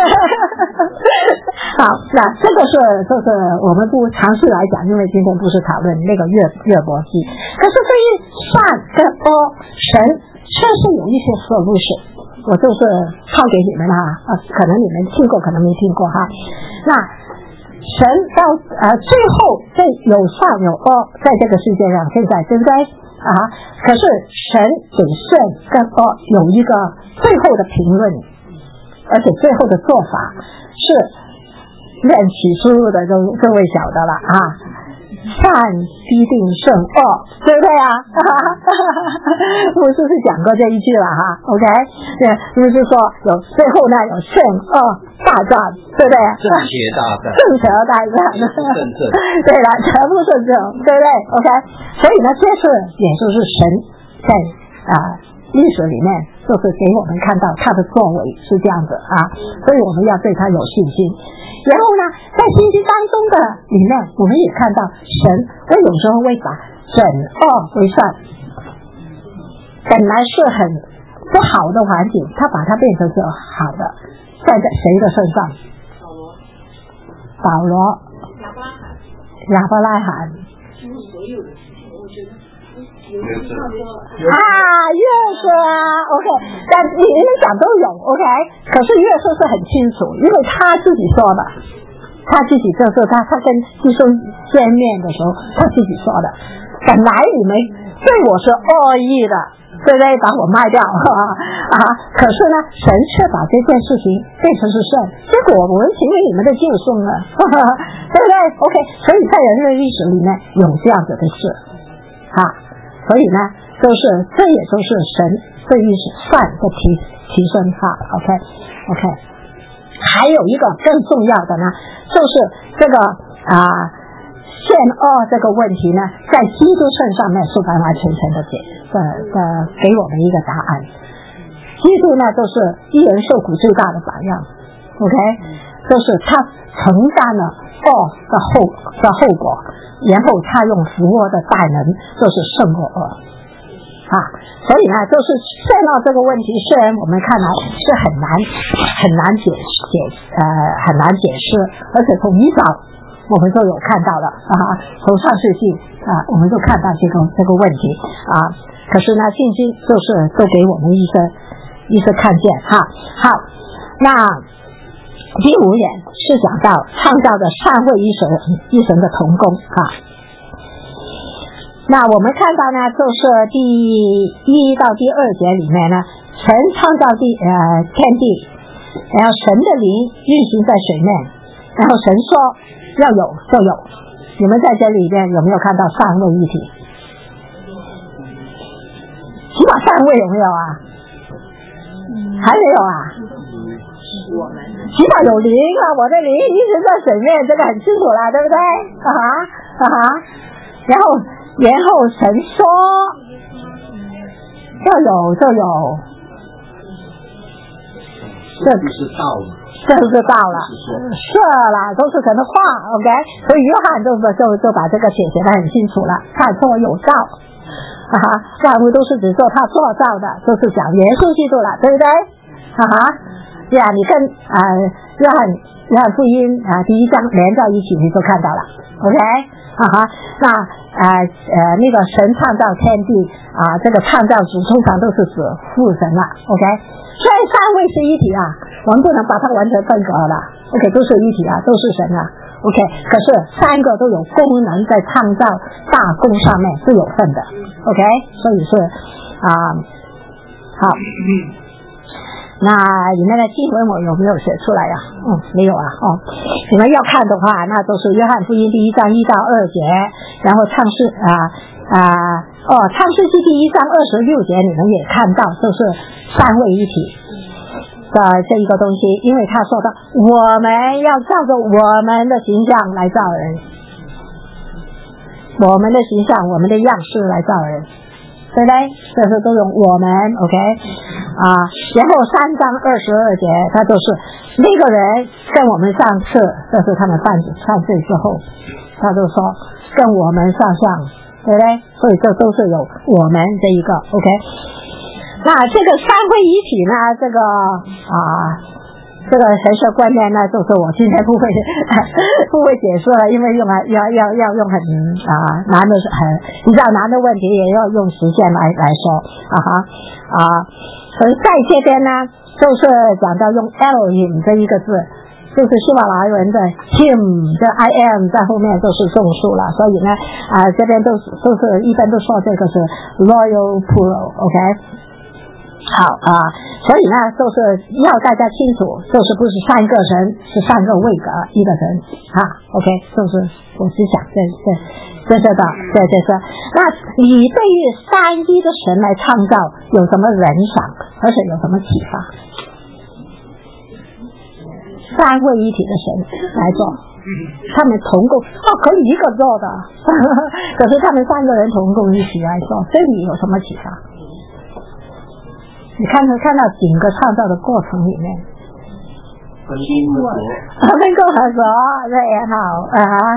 好，那这个是就是我们不尝试来讲，因为今天不是讨论那个约约伯记，可是对于善跟恶，神确实有一些 solution， 我就是抄给你们哈，啊，可能你们听过，可能没听过哈。那神到呃最后这有善有恶在这个世界上，现在对不对啊？可是神对善跟恶有一个最后的评论，而且最后的做法是愿起初的各各位晓得了啊，善必定胜恶，对不对啊？牧师是讲过这一句了哈 ，OK， 对，就是说有最后呢有胜恶大战，对不对？ 正邪大战， 正邪大战， 正正， 对了，全部是正，对不对 ？OK， 所以呢，这次也就是神在啊、呃、历史里面，就是给我们看到他的作为是这样子啊，所以我们要对他有信心。然后呢，在信心当中的里面，我们也看到神会有时候会把整恶为善，本来是很不好的环境，他把它变成是好的，在谁的身上？保罗、亚伯拉罕， 几乎所有的事情，我觉得有啊，约瑟啊 ，OK， 但你们讲都有 ，OK， 可是约瑟是很清楚，因为他自己说的，他自己就是他他跟弟兄见面的时候，他自己说的，本来你们对我是恶意的，对不对？把我卖掉啊！可是呢，神却把这件事情变成是圣，结果我们成为你们的救赎了，对不对 ？OK， 所以在人类历史里面有这样子的事啊。所以呢，都是这也都是神对于善的提提升哈 ，OK OK。还有一个更重要的呢，就是这个啊善恶这个问题呢，在基督身上面是完完全全的解的的给我们一个答案。基督呢，就是一人受苦最大的榜样 ，OK， 就是他承担了恶的后的后果。然后他用福恶的大能，就是胜过恶啊！所以呢，就是善恶这个问题，虽然我们看来是很难很难解解呃很难解释，而且从一早我们就有看到了啊，从上世纪啊，我们就看到这个这个问题啊。可是呢，信心就是都给我们一个一个看见哈。好，那第五点是讲到创造的善会一神一神的同工啊。那我们看到呢，就是第一到第二节里面呢，神创造地呃天地，然后神的灵运行在水面，然后神说要有就有。你们在这里边有没有看到三位一体？起码三位有没有啊？还没有啊？ 我们起码有灵啊，我的灵一直在水面，这个很清楚了，对不对？啊哈啊哈，然后然后神说就有就有， 这不是道吗？ 这是道了，是了，都是神的话 ，OK。所以约翰就就就把这个写写得很清楚了，他说有道啊哈，万物都是指做他做造的，就是讲耶稣基督了，对不对？啊哈。对啊，你跟啊约翰约翰福音啊第一章连在一起，你就看到了 ，OK 啊哈。那啊呃那个神创造天地啊，这个创造主通常都是指父神了 ，OK。虽然三位是一体啊，我们不能把它完全分割了 ，OK， 都是一体啊，都是神啊 ，OK。可是三个都有功能，在创造大功上面是有份的 ，OK。所以是啊好。 那里面的经文我有没有写出来呀、啊？嗯，没有啊。哦，你们要看的话，那都是约翰福音第一章一到二节，然后创世啊啊哦，创世纪第一章二十六节，你们也看到，就是三位一体的这一个东西，因为他说到我们要照着我们的形象来造人，我们的形象，我们的样式来造人。对不对？这是都用我们 ，OK 啊。然后三章二十二节，他就是那个人跟我们上次，这是他们犯犯罪之后，他就说跟我们上上，对不对？所以这都是有我们这一个 ，OK。那这个三位一体呢，这个啊。这个神学观念呢，就是我今天不会不会解释了，因为用来要要要用很啊难的很比较难的问题，也要用时间来来说啊哈啊。所以在这边呢，就是讲到用 Elohim 这一个字，就是希伯来文的 Him 的 I am 在后面都是众数了，所以呢啊这边都是都是一般都说这个是 Royal Plural，OK。好啊，所以呢，就是要大家清楚，就是不是三个神，是三个位格一个神啊。OK， 就是我只想这这这这的，这这是。那你对于三一的神来创造有什么人赏，而且有什么启发？三位一体的神来做，他们同工哦，可以一个做的，可是他们三个人同工一起来做，这里有什么启发？你看看看到整个创造的过程里面， 分工合作， 分工合作，这也好啊，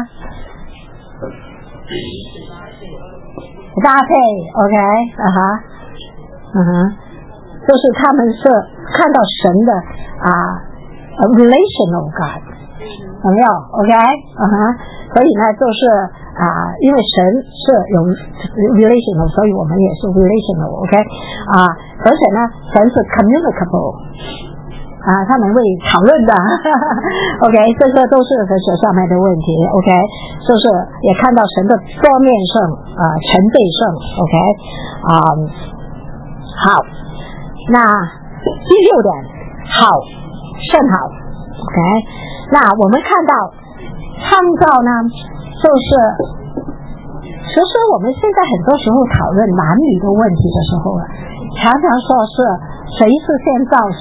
搭配 ，OK， 啊哈，嗯哼，就是他们是看到神的啊 ，relational God， 有没有 ？OK， 啊哈，所以呢，就是啊，因为神是有 relational， 所以我们也是 relational，OK， 啊。而且呢，神是 communicable 啊，他们会讨论的，OK， 这个都是神学上面的问题 ，OK， 就是也看到神的多面性啊，全备性 ，OK， 啊，好，那第六点，好，甚好 ，OK， 那我们看到创造呢，就是其实我们现在很多时候讨论男女的问题的时候啊。常常说是谁是先造谁，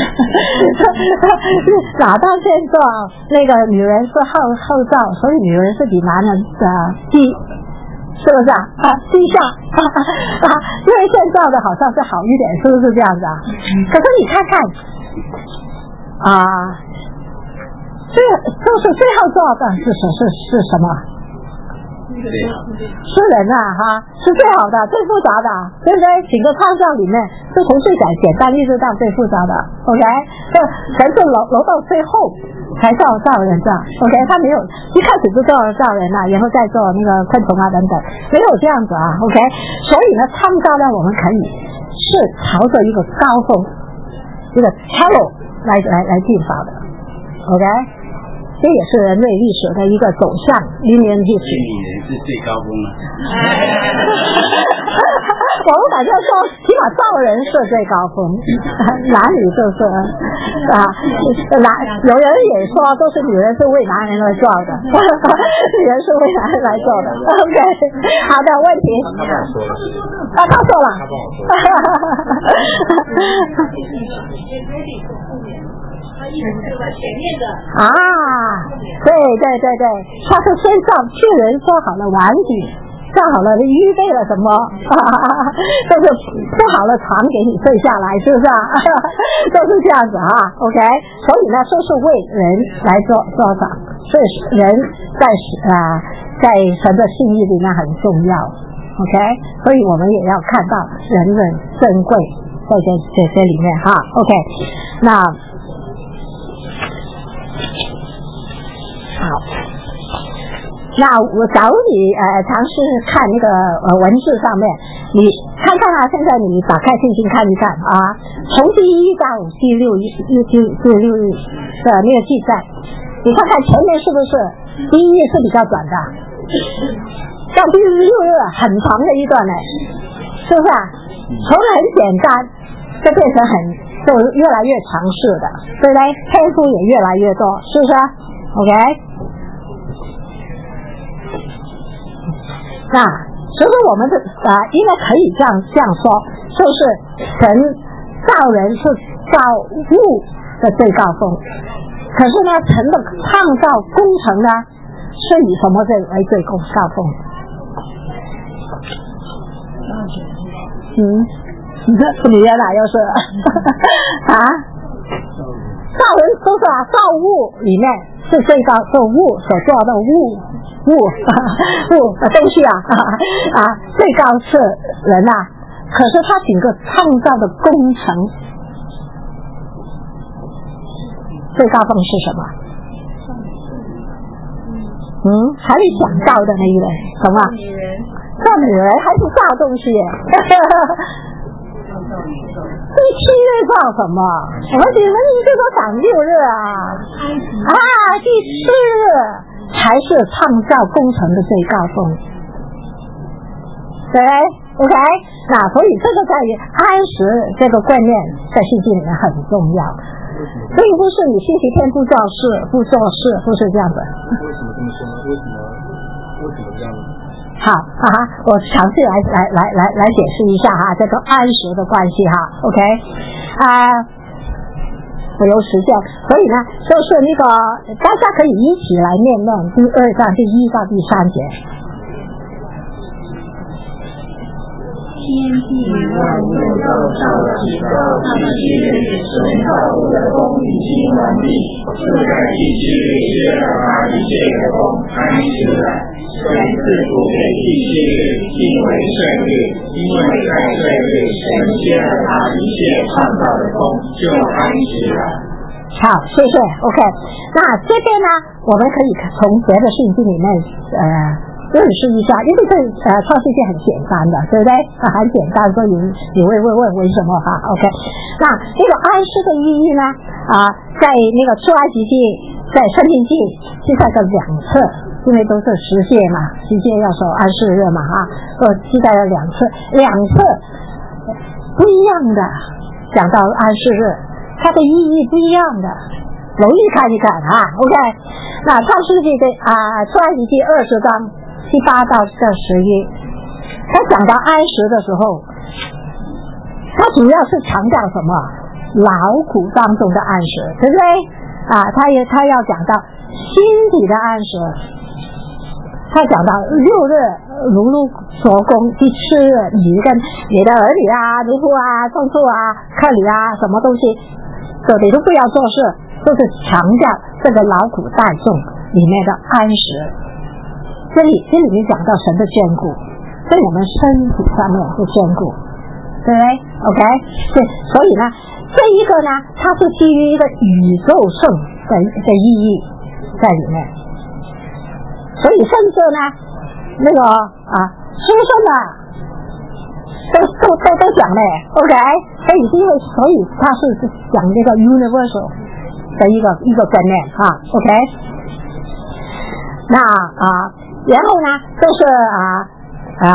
哪到先造那个女人是后后造，所以女人是比男人的低，是不是啊？啊，低下啊啊，因为先造的好像是好一点，是不是这样子啊？可是你看看啊，最就是最后做的是是是是什么？是人啊哈，是最好的最复杂的，对不对？整个创造里面是从最简简单一直到最复杂的 OK， 这神是楼楼到最后才造造人的 OK， 他没有一开始就造造人啊，然后再做那个昆虫啊等等，没有这样子啊 OK， 所以呢创造呢我们可以是朝着一个高峰一个 channel 来来来进发的 OK，这也是人类历史的一个走向 linear history。 女人是最高峰了。 我们反正说，起码造人是最高峰，男女就是啊，男有人也说都是女人是为男人而造的，女人是为男人来做的。OK， 好的问题。他帮我说了。啊，他说了。啊，对对对对，他是先上去人说好了玩具，上好了预备了什么，都是铺好了床给你睡下来，是不是啊？都是这样子啊 ，OK。所以呢，说是为人来做做法，所以人在啊在神的信义里面很重要 ，OK。所以我们也要看到人人珍贵在这这这里面哈 ，OK。那好，那我假如你呃尝试看那个呃文字上面，你看看啊，现在你打开圣经看一看啊，从第一到第六日第第六日的那个记载，你看看前面是不是第一页是比较短的，到第六日很长的一段呢，是不是啊？从很简单就变成很就越来越强势的，对不对？篇幅也越来越多，是不是 ？OK。那其实我们的啊，应该可以这样这样说，就是神造人是造物的最高峰，可是呢，神的创造工程呢，是以什么最为最高峰？嗯，这里面哪又是啊？造人都是啊，造物里面是最高，是物所做的物物物的东西啊啊，最高是人啊。可是他整个创造的工程最高峰是什么？嗯，还没想到的那一类什么？造女人还是造东西？第七日造什么？我们你们一直都讲六日啊啊！第四日才是创造工程的最高峰，对 ，OK。那所以这个在于安息这个观念在圣经里面很重要，并不是你星期天不做事不做事，不是这样的。 为什么这么说呢？为什么为什么这样？ 好，哈哈，我尝试来来来来来解释一下哈，这个安息的关系哈 ，OK， 啊、呃，我有时间，所以呢，就是那个大家可以一起来念念第二章第一到第三节。 天地万物都造了几个，第七日神造物的功已经完毕，就在第七日歇了他一切的功，安息了。神赐福给第七日，因为圣日，因为在这日神歇了他一切创造的功，就安息了。 好，谢谢。OK， 那这边呢，我们可以从别的圣经里面呃认识一下，因为这呃创世纪很简单的，对不对？啊，很简单，所以你会问问为什么哈 ？OK， 那这个安息的意义呢？啊，在那个出埃及记，在申命记记载个两次。因为都是十诫嘛，十诫要守安息日嘛，哈，我记载了两次，两次不一样的讲到安息日，它的意义不一样的，容易看一看啊 ，OK。那创世纪的啊，出埃及记二十章第八到这十一，他讲到安息的时候，他主要是强调什么？劳苦当中的安息，对不对？啊，他也他要讲到心体的安息。他讲到六日如如做工，第七日你跟你的儿女啊、奴仆啊、牲畜啊、客旅啊，什么东西，这里都不要做事，都是强调这个劳苦大众里面的安息。这里这里面讲到神的眷顾，对我们身体上面是眷顾，对不对 ？OK， 是，所以呢，这一个呢，它是基于一个宇宙性的的意义在里面。所以甚至呢，那个啊，出生的都都都都讲嘞 ，OK， 所以因为所以他是讲这个 universal 的一个一个观念啊 ，OK。那啊，然后呢，就是啊啊，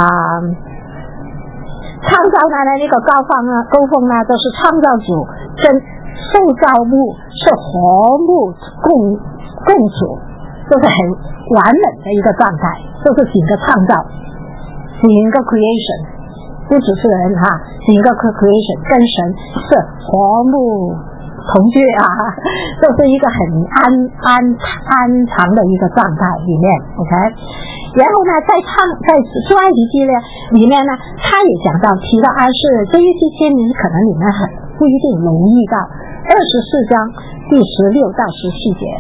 创造呢的那个高峰呢，高峰呢，都是创造主跟受造物是和睦共共处。就是很完美的一个状态，就是整个创造，整个 creation， 不只是人哈，整个 creation 跟神是和睦同居啊，就是一个很安安安常的一个状态里面 ，OK。然后呢，在创在出埃及记呢里面呢，他也讲到提到安息，这一些经文可能你们很不一定留意到，二十四章第十六到十七节。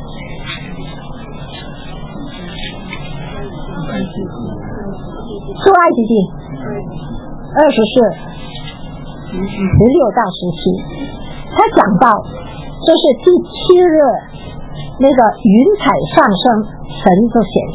出埃及记二十四十六到十七，他讲到就是第七日那个云彩上升，神就显现。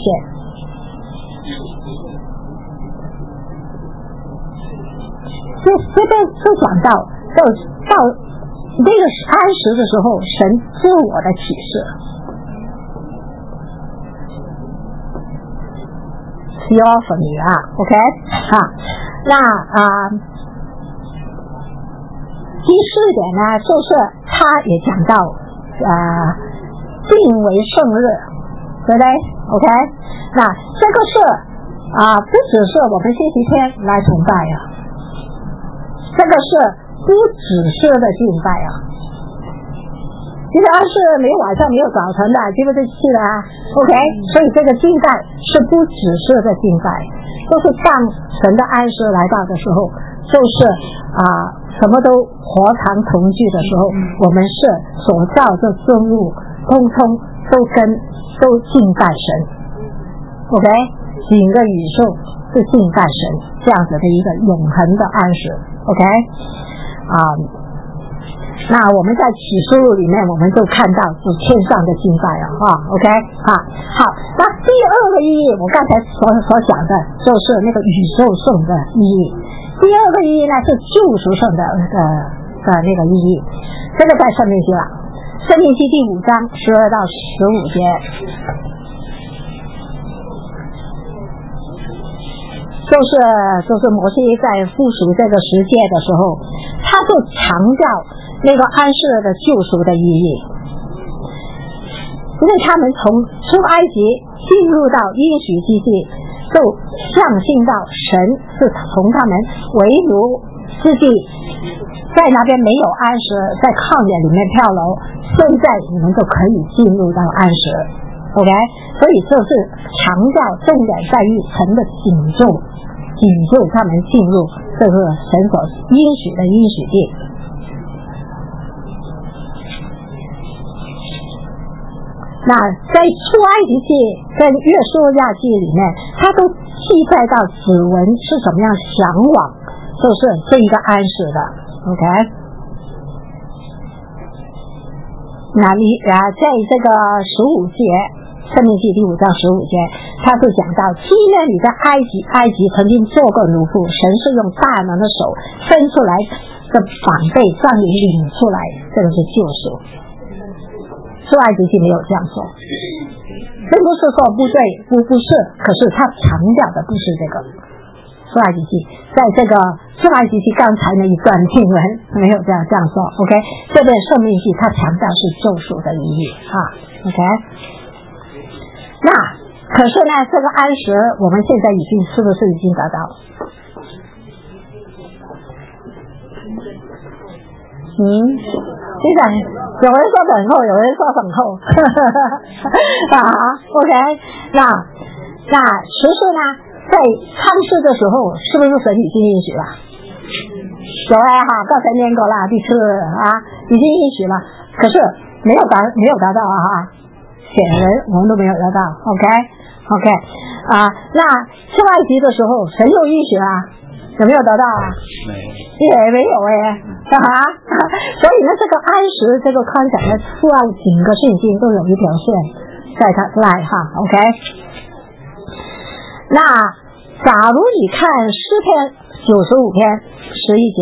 这这边就讲到到到那个安息的时候，神自我的启示。Theophany 啊 ，OK， 好，那啊， 第四点呢，就是他也讲到啊，定为圣日，对不对 ？OK， 那这个是啊，不只是我们星期天来崇拜啊，这个是不只是的敬拜啊。其实安是没有晚上没有早晨的，记不记得啊 ？OK， 所以这个敬拜是不只是的敬拜，就是当神的安息来到的时候，就是啊，什么都活常同聚的时候，我们是所造的生物，通通都跟都敬拜神 ，OK， 整个宇宙是敬拜神这样子的一个永恒的安息 ，OK， 啊。那我们在启示录里面，我们就看到是天上的敬拜了啊 ，OK， 啊，好，那第二个意义，我刚才所所讲的就是那个宇宙圣的意义。第二个意义呢是救赎圣的的的那个意义，这个在圣经记了，圣经记第五章十二到十五节，就是就是摩西在复述这个十诫的时候，他就强调那个安息的救赎的意义，因为他们从出埃及进入到应许之地，就相信到神是从他们为奴之地，在那边没有安息，在旷野里面跳楼，现在你们就可以进入到安息 ，OK， 所以这是强调重点在于神的拯救，拯救他们进入这个神所应许的应许地。那在出埃及记跟约书亚记里面，它都记载到指纹是怎么样向往，就是这一个安息的 ，OK。那你啊，在这个十五节，申命记第五章十五节，他是讲到，纪念你在埃及，埃及曾经做过奴仆，神是用大能的手伸出来的膀臂让你领出来，这个是救赎。出埃及记没有这样说，并不是说不对，不不是，可是他强调的不是这个。出埃及记在这个出埃及记刚才那一段经文没有这样这样说 ，OK， 这边圣命记他强调是救赎的意义啊 ，OK。那可是呢，这个安息我们现在已经是不是已经得到？嗯，就讲有人说等候，有人说等候啊 ，OK， 那那其实呢，在创世的时候，是不是神已经应许了？有哎哈，刚才念过了，第四啊，已经应许了，可是没有达没有达到啊哈，显然我们都没有得到 ，OK OK 啊，那出埃及的时候，神有应许啊，有没有得到啊？也没有哎。啊，所以呢，这个安息这个康讲呢，出来整个圣经都有一条线在它来哈 ，OK。那假如你看诗篇九十五篇十一节，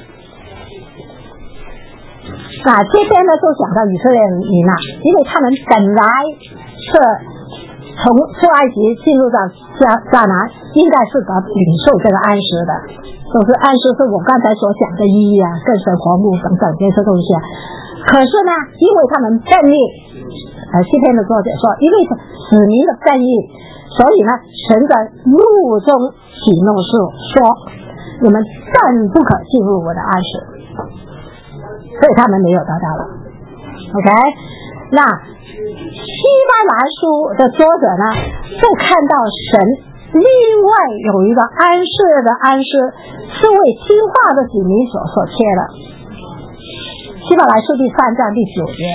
啊，这边呢就讲到以色列民啊，因为他们本来是从出埃及进入到迦迦南，应该是得领受这个安息的。就是安息是我刚才所讲的意义啊，跟神和睦等等这些东西啊。可是呢，因为他们悖逆，呃，诗篇的作者说，因为子民的悖逆，所以呢，神的怒中起怒是说，你们暂不可进入我的安息，所以他们没有得到了。OK， 那希伯来书的作者呢，就看到神。另外有一个安息的安息是为听话的子民所所切的，希伯来书第三章第九节，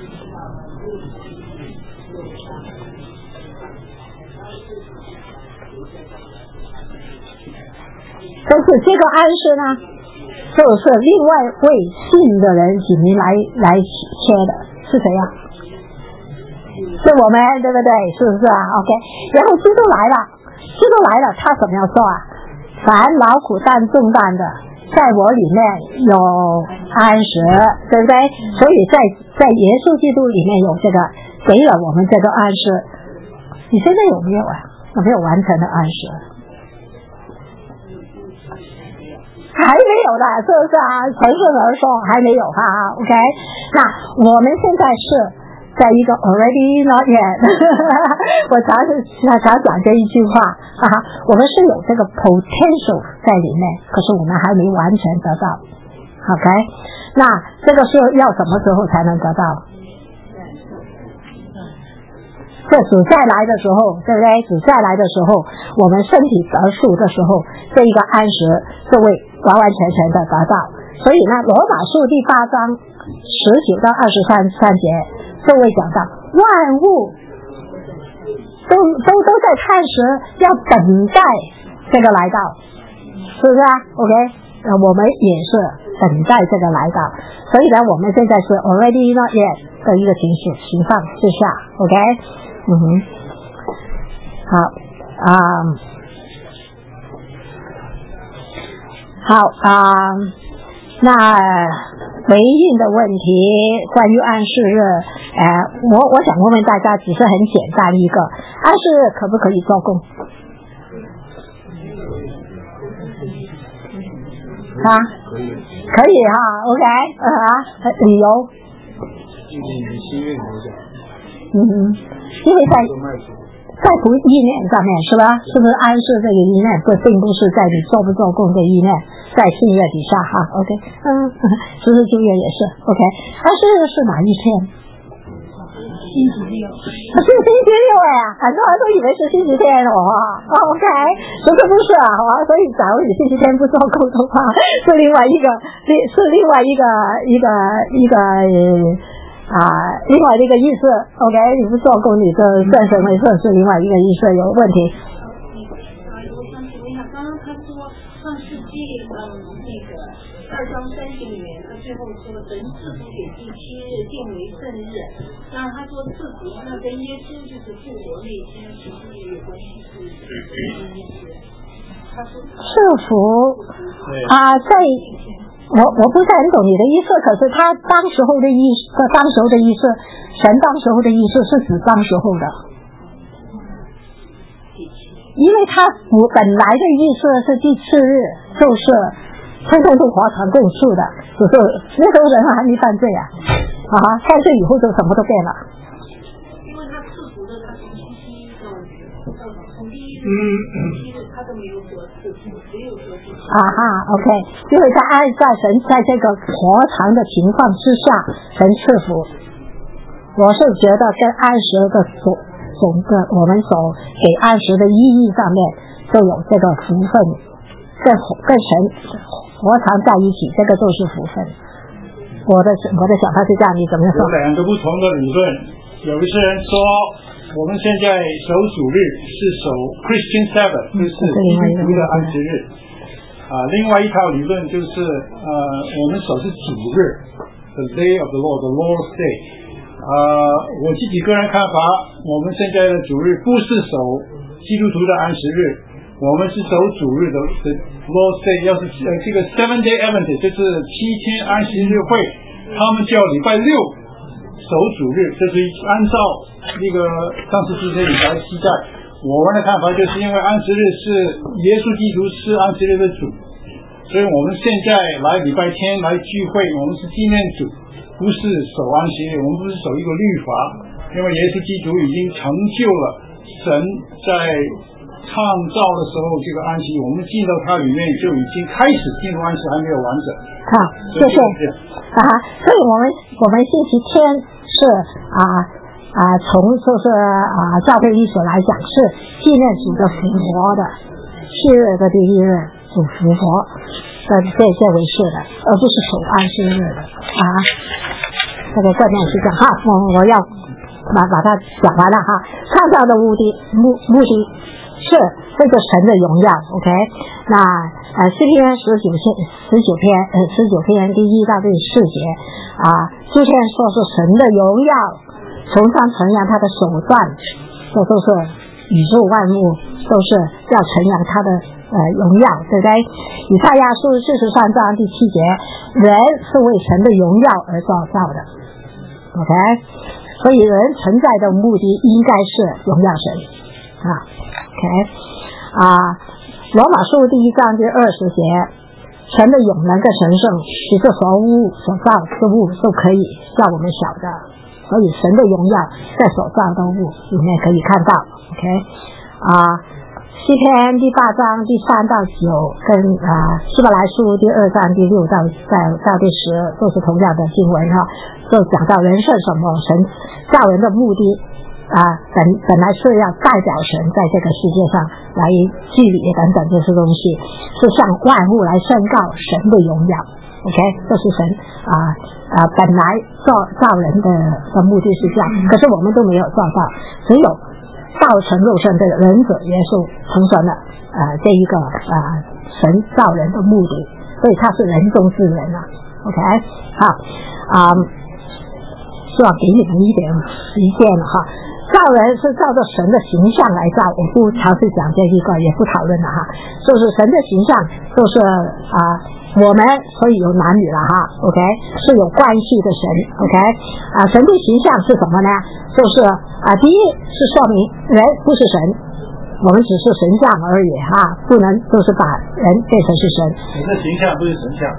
但是这个安息呢，就是另外为信的人子民来来切的，是谁呀？是我们，对不对？是不是啊 ？OK， 然后基督来了。基督来了，他怎么样说啊？凡劳苦担重担的，在我里面有安息，对不对？所以在在耶稣基督里面有这个，给了我们这个安息。你现在有没有啊？有没有完成的安息？ 还没有的，是不是啊？诚实而说还没有哈 ，OK。那我们现在是在一个 already not yet 我常是常讲这一句话啊，我们是有这个 potential 在里面，可是我们还没完全得到 ，OK。那这个是要什么时候才能得到？这主再来的时候，对不对？主再来的时候，我们身体得赎的时候，这一个安息就会完完全全的得到。所以呢，罗马书第八章十九到二十三三节就会讲到，万物都都都在看时，要等待这个来到，是不是啊 ？OK， 呃，我们也是等待这个来到。所以呢，我们现在是 already not yet 的一个情绪情况之下 ，OK。嗯哼，好啊、嗯，好啊、嗯，那回应的问题关于安息日，呃，我我想问问大家，只是很简单一个，安息日可不可以做工？啊，可以哈 ，OK， 啊，理由？嗯哼。因为在在不意念上面是吧？是不是安息这个意念不并不是在你做不做工的意念，在信月底下哈 ，OK， 嗯，十四九月也是 OK， 安息日是哪一天？ 星期六。 是星期六哎，很多人都以为是星期天哦 ，OK， 可是不是啊，好，所以假如你星期天不做工的话，是另外一个，是另外一个一个一个。啊，另外一个意思 ，OK， 你不做工，你的算什么算是另外一个意思有问题。 啊，我想请问一下，刚刚他说创世纪嗯那个二章三节里面，他最后说神赐福给第七日定为圣日，那他说赐福，那跟耶稣就是复活那一天是不是有关系？是意思？他说赐福啊，在。我我不是很懂你的意思，可是他当时候的意思，当时候的意思，神当时候的意思是指当时候的，因为他本来的意思是第四日，就是通通都活成共处的，只是那时候人还没犯罪啊，啊，犯罪以后就什么都变了。 因为他赐福的，他从星期一到到从第一日第一日他都没有说赐福，只有说是啊哈 ，OK， 因为在按在神在这个活长的情况之下，神赐福，我是觉得跟安息的总总个我们所给安息的意义上面就有这个福分，跟跟神活长在一起，这个就是福分。我的我的想法是这样，你怎么说？ 有两个不同的理论，有一些人说我们现在守主日是守 Christian Sabbath， 就是基督徒的安息日。啊，另外一套理论就是呃，我们守是主日 ，the day of the Lord, the Lord's day。啊，我自己个人看法，我们现在的主日不是守基督徒的安息日，我们是守主日的 the Lord's day。要是呃这个 Seven Day Adventist 就是七天安息日会，他们叫礼拜六守主日，这是按照那个上次之前礼拜期待。我们的看法就是因为安息日是耶稣基督是安息日的主，所以我们现在来礼拜天来聚会，我们是纪念主，不是守安息日，我们不是守一个律法，因为耶稣基督已经成就了神在创造的时候这个安息，我们进到它里面就已经开始进入安息，还没有完整。 好，谢谢啊，所以我们我们星期天是啊。啊，从就是啊教会历史来讲，是纪念主的复活的，七日的第一日主复活的这这为是的，而不是守安息日的啊。这个观念是这样哈，我我要把把它讲完了哈。创造的目的目目的是这个神的荣耀 ，OK？ 那呃诗篇十九篇十九篇呃十九篇第一到第四节啊，之前说是神的荣耀。从上承扬他的手段，这都是宇宙万物都是要承扬他的呃荣耀，对不对？以赛亚书四十三章第七节，人是为神的荣耀而造造的 ，OK？ 所以人存在的目的应该是荣耀神啊 ，OK？ 啊，罗马书第一章第二十节， 神的永能跟神圣，其实所物所造之物都可以叫我们晓得，所以神的荣耀在所造的物里面可以看到。 OK 啊，诗篇第八章第三到九跟啊希伯来书第二章第六到到到第十都是同样的经文哈，就讲到人是什么，神造人的目的啊，本本来是要代表神在这个世界上来治理等等这些东西，是向万物来宣告神的荣耀。 OK， 这是神啊啊本来造造人的的目的是这样，可是我们都没有做到，只有道成肉身的人子耶稣成全了呃这一个啊神造人的目的，所以他是人中之人啊。 OK， 好啊，希望给你们一点时间哈。造人是照着神的形象来造，我不尝试讲这一个，也不讨论了哈。就是神的形象，就是啊我们，所以有男女了哈。OK， 是有关系的神。OK， 啊神的形象是什么呢？就是啊第一是说明人不是神，我们只是神像而已哈，不能就是把人变成是神。 神的形象不是神像。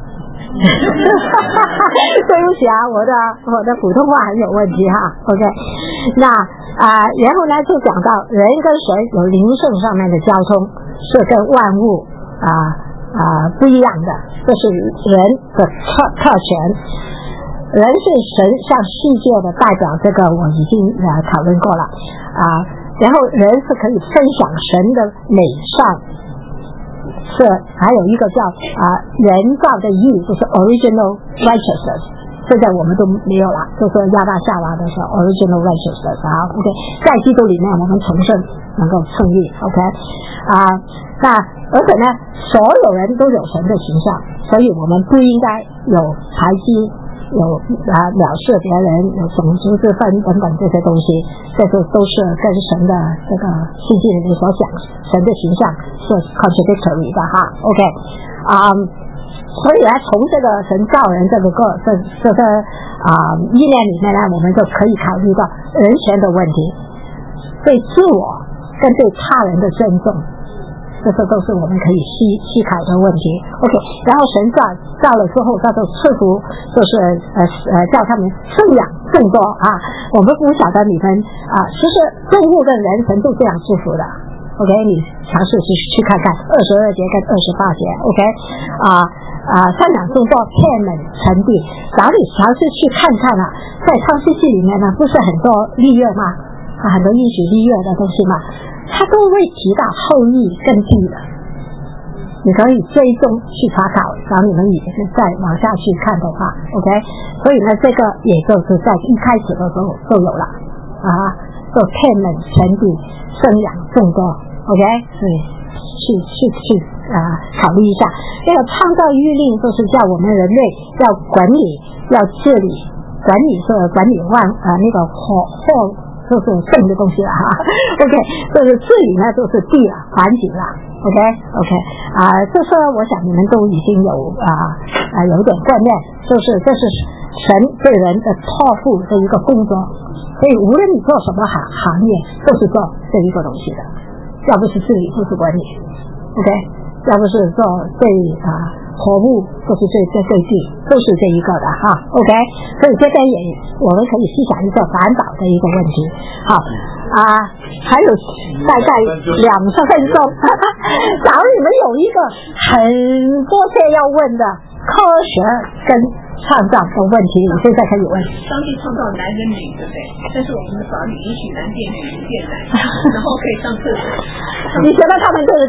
对不起啊，我的我的普通话很有问题哈。OK， 那啊、呃，然后呢就讲到人跟神有灵性上面的交通，是跟万物啊啊、呃、不一样的，这是人的特特权。人是神向世界的代表，这个我已经呃讨论过了啊、呃。然后人是可以分享神的美善。是还有一个叫啊人造的义，就是 original righteousness， 现在我们都没有了，就是亚当夏娃的时候 original righteousness 啊 OK， 在基督里面我们重生能够称义 OK 啊，那而且呢所有人都有神的形象，所以我们不应该有排挤，有啊藐视别人，有种族之分等等这些东西，这个都是跟神的这个信息里面所讲神的形象是 contradictory 的哈 OK 啊、um, 所以呢从这个神造人这个个这这个啊、呃、意念里面呢，我们就可以考虑到人权的问题，对自我跟对他人的尊重，这些都是我们可以思思考的问题 OK， 然后神造造了之后他就赐福，就是呃呃叫他们生养众多啊，我们不晓得你们啊，其实动物跟人神都这样祝福的 OK， 你尝试去去看看二十二节跟二十八节 OK 啊啊生养众多遍满全地，然后你尝试去看看啊，在创世纪里面呢不是很多立约吗？啊很多应许立约的东西嘛，他都会提到后裔跟地的，你可以追踪去查考，然后你们也是再往下去看的话 OK， 所以呢这个也就是在一开始的时候就有了啊，就遍满全地生养众多 OK， 所以去去去啊考虑一下，这个创造谕令就是叫我们人类要管理要治理，管理是管理万啊那个货货就是剩的东西了哈 OK， 就是治理呢就是地了环境了 OK OK 啊、呃，这是我想你们都已经有啊啊、呃、有点观念，就是这是神对人的托付的一个工作，所以无论你做什么行行业都是做这一个东西的，要不是治理就是管理 OK， 要不是做对啊活物就是对对对地都是这一个的哈 OK， 所以这边也我们可以思想一个环保的一个问题。好啊，还有大概两十分钟假如你们有一个很多些要问的科学跟创造的问题，你现在可以问。 上帝创造男跟女，对不对？但是我们的法律允许男变女，女变男，然后可以上厕所。 你觉得他们对不对？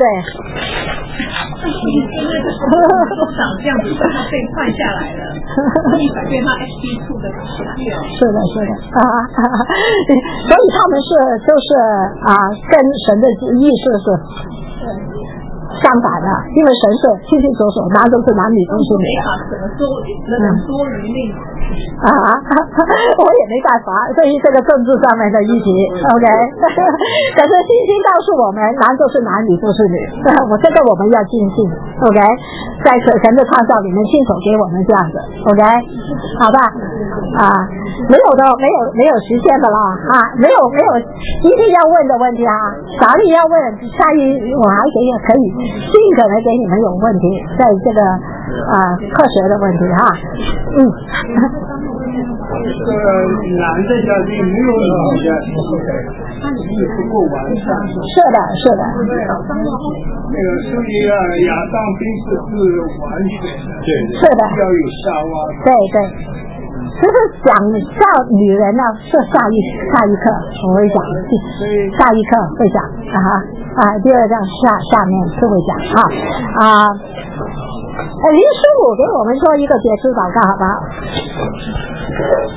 因为这是长这样子，他被换下来了，所以改变他 H P 处的材料。 是的，是的啊，所以他们是就是啊，跟神的意思是相反的，因为神是清清楚楚，男都是男，女都是女。 没法怎么多那个多余令啊，我也没办法，对于这个政治上面的议题 ，OK 。可是信心告诉我们，男就是男，女就是女，我这个我们要坚信 ，OK。在神的创造里面，亲手给我们这样子 ，OK， 好吧？啊。 没有的，没有没有时间的了啊，没有没有一定要问的问题啊，啥你要问，下一我还可以可以尽可能给你们有问题，在这个啊科学的问题哈，嗯。 这个男的家庭没有女的，也不够完善。 是的，是的。 那个所以啊，亚当并不是完全的，对， 是的， 要有夏娃。对对。就是讲到女人呢，是下一下一课我会讲，下一课会讲啊哈啊，第二章下下面是会讲啊啊。呃，林师傅给我们说一个结束祷告，好不好？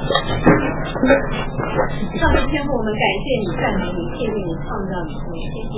上帝天父，我们感谢你，赞美你，谢谢你创造你，谢谢。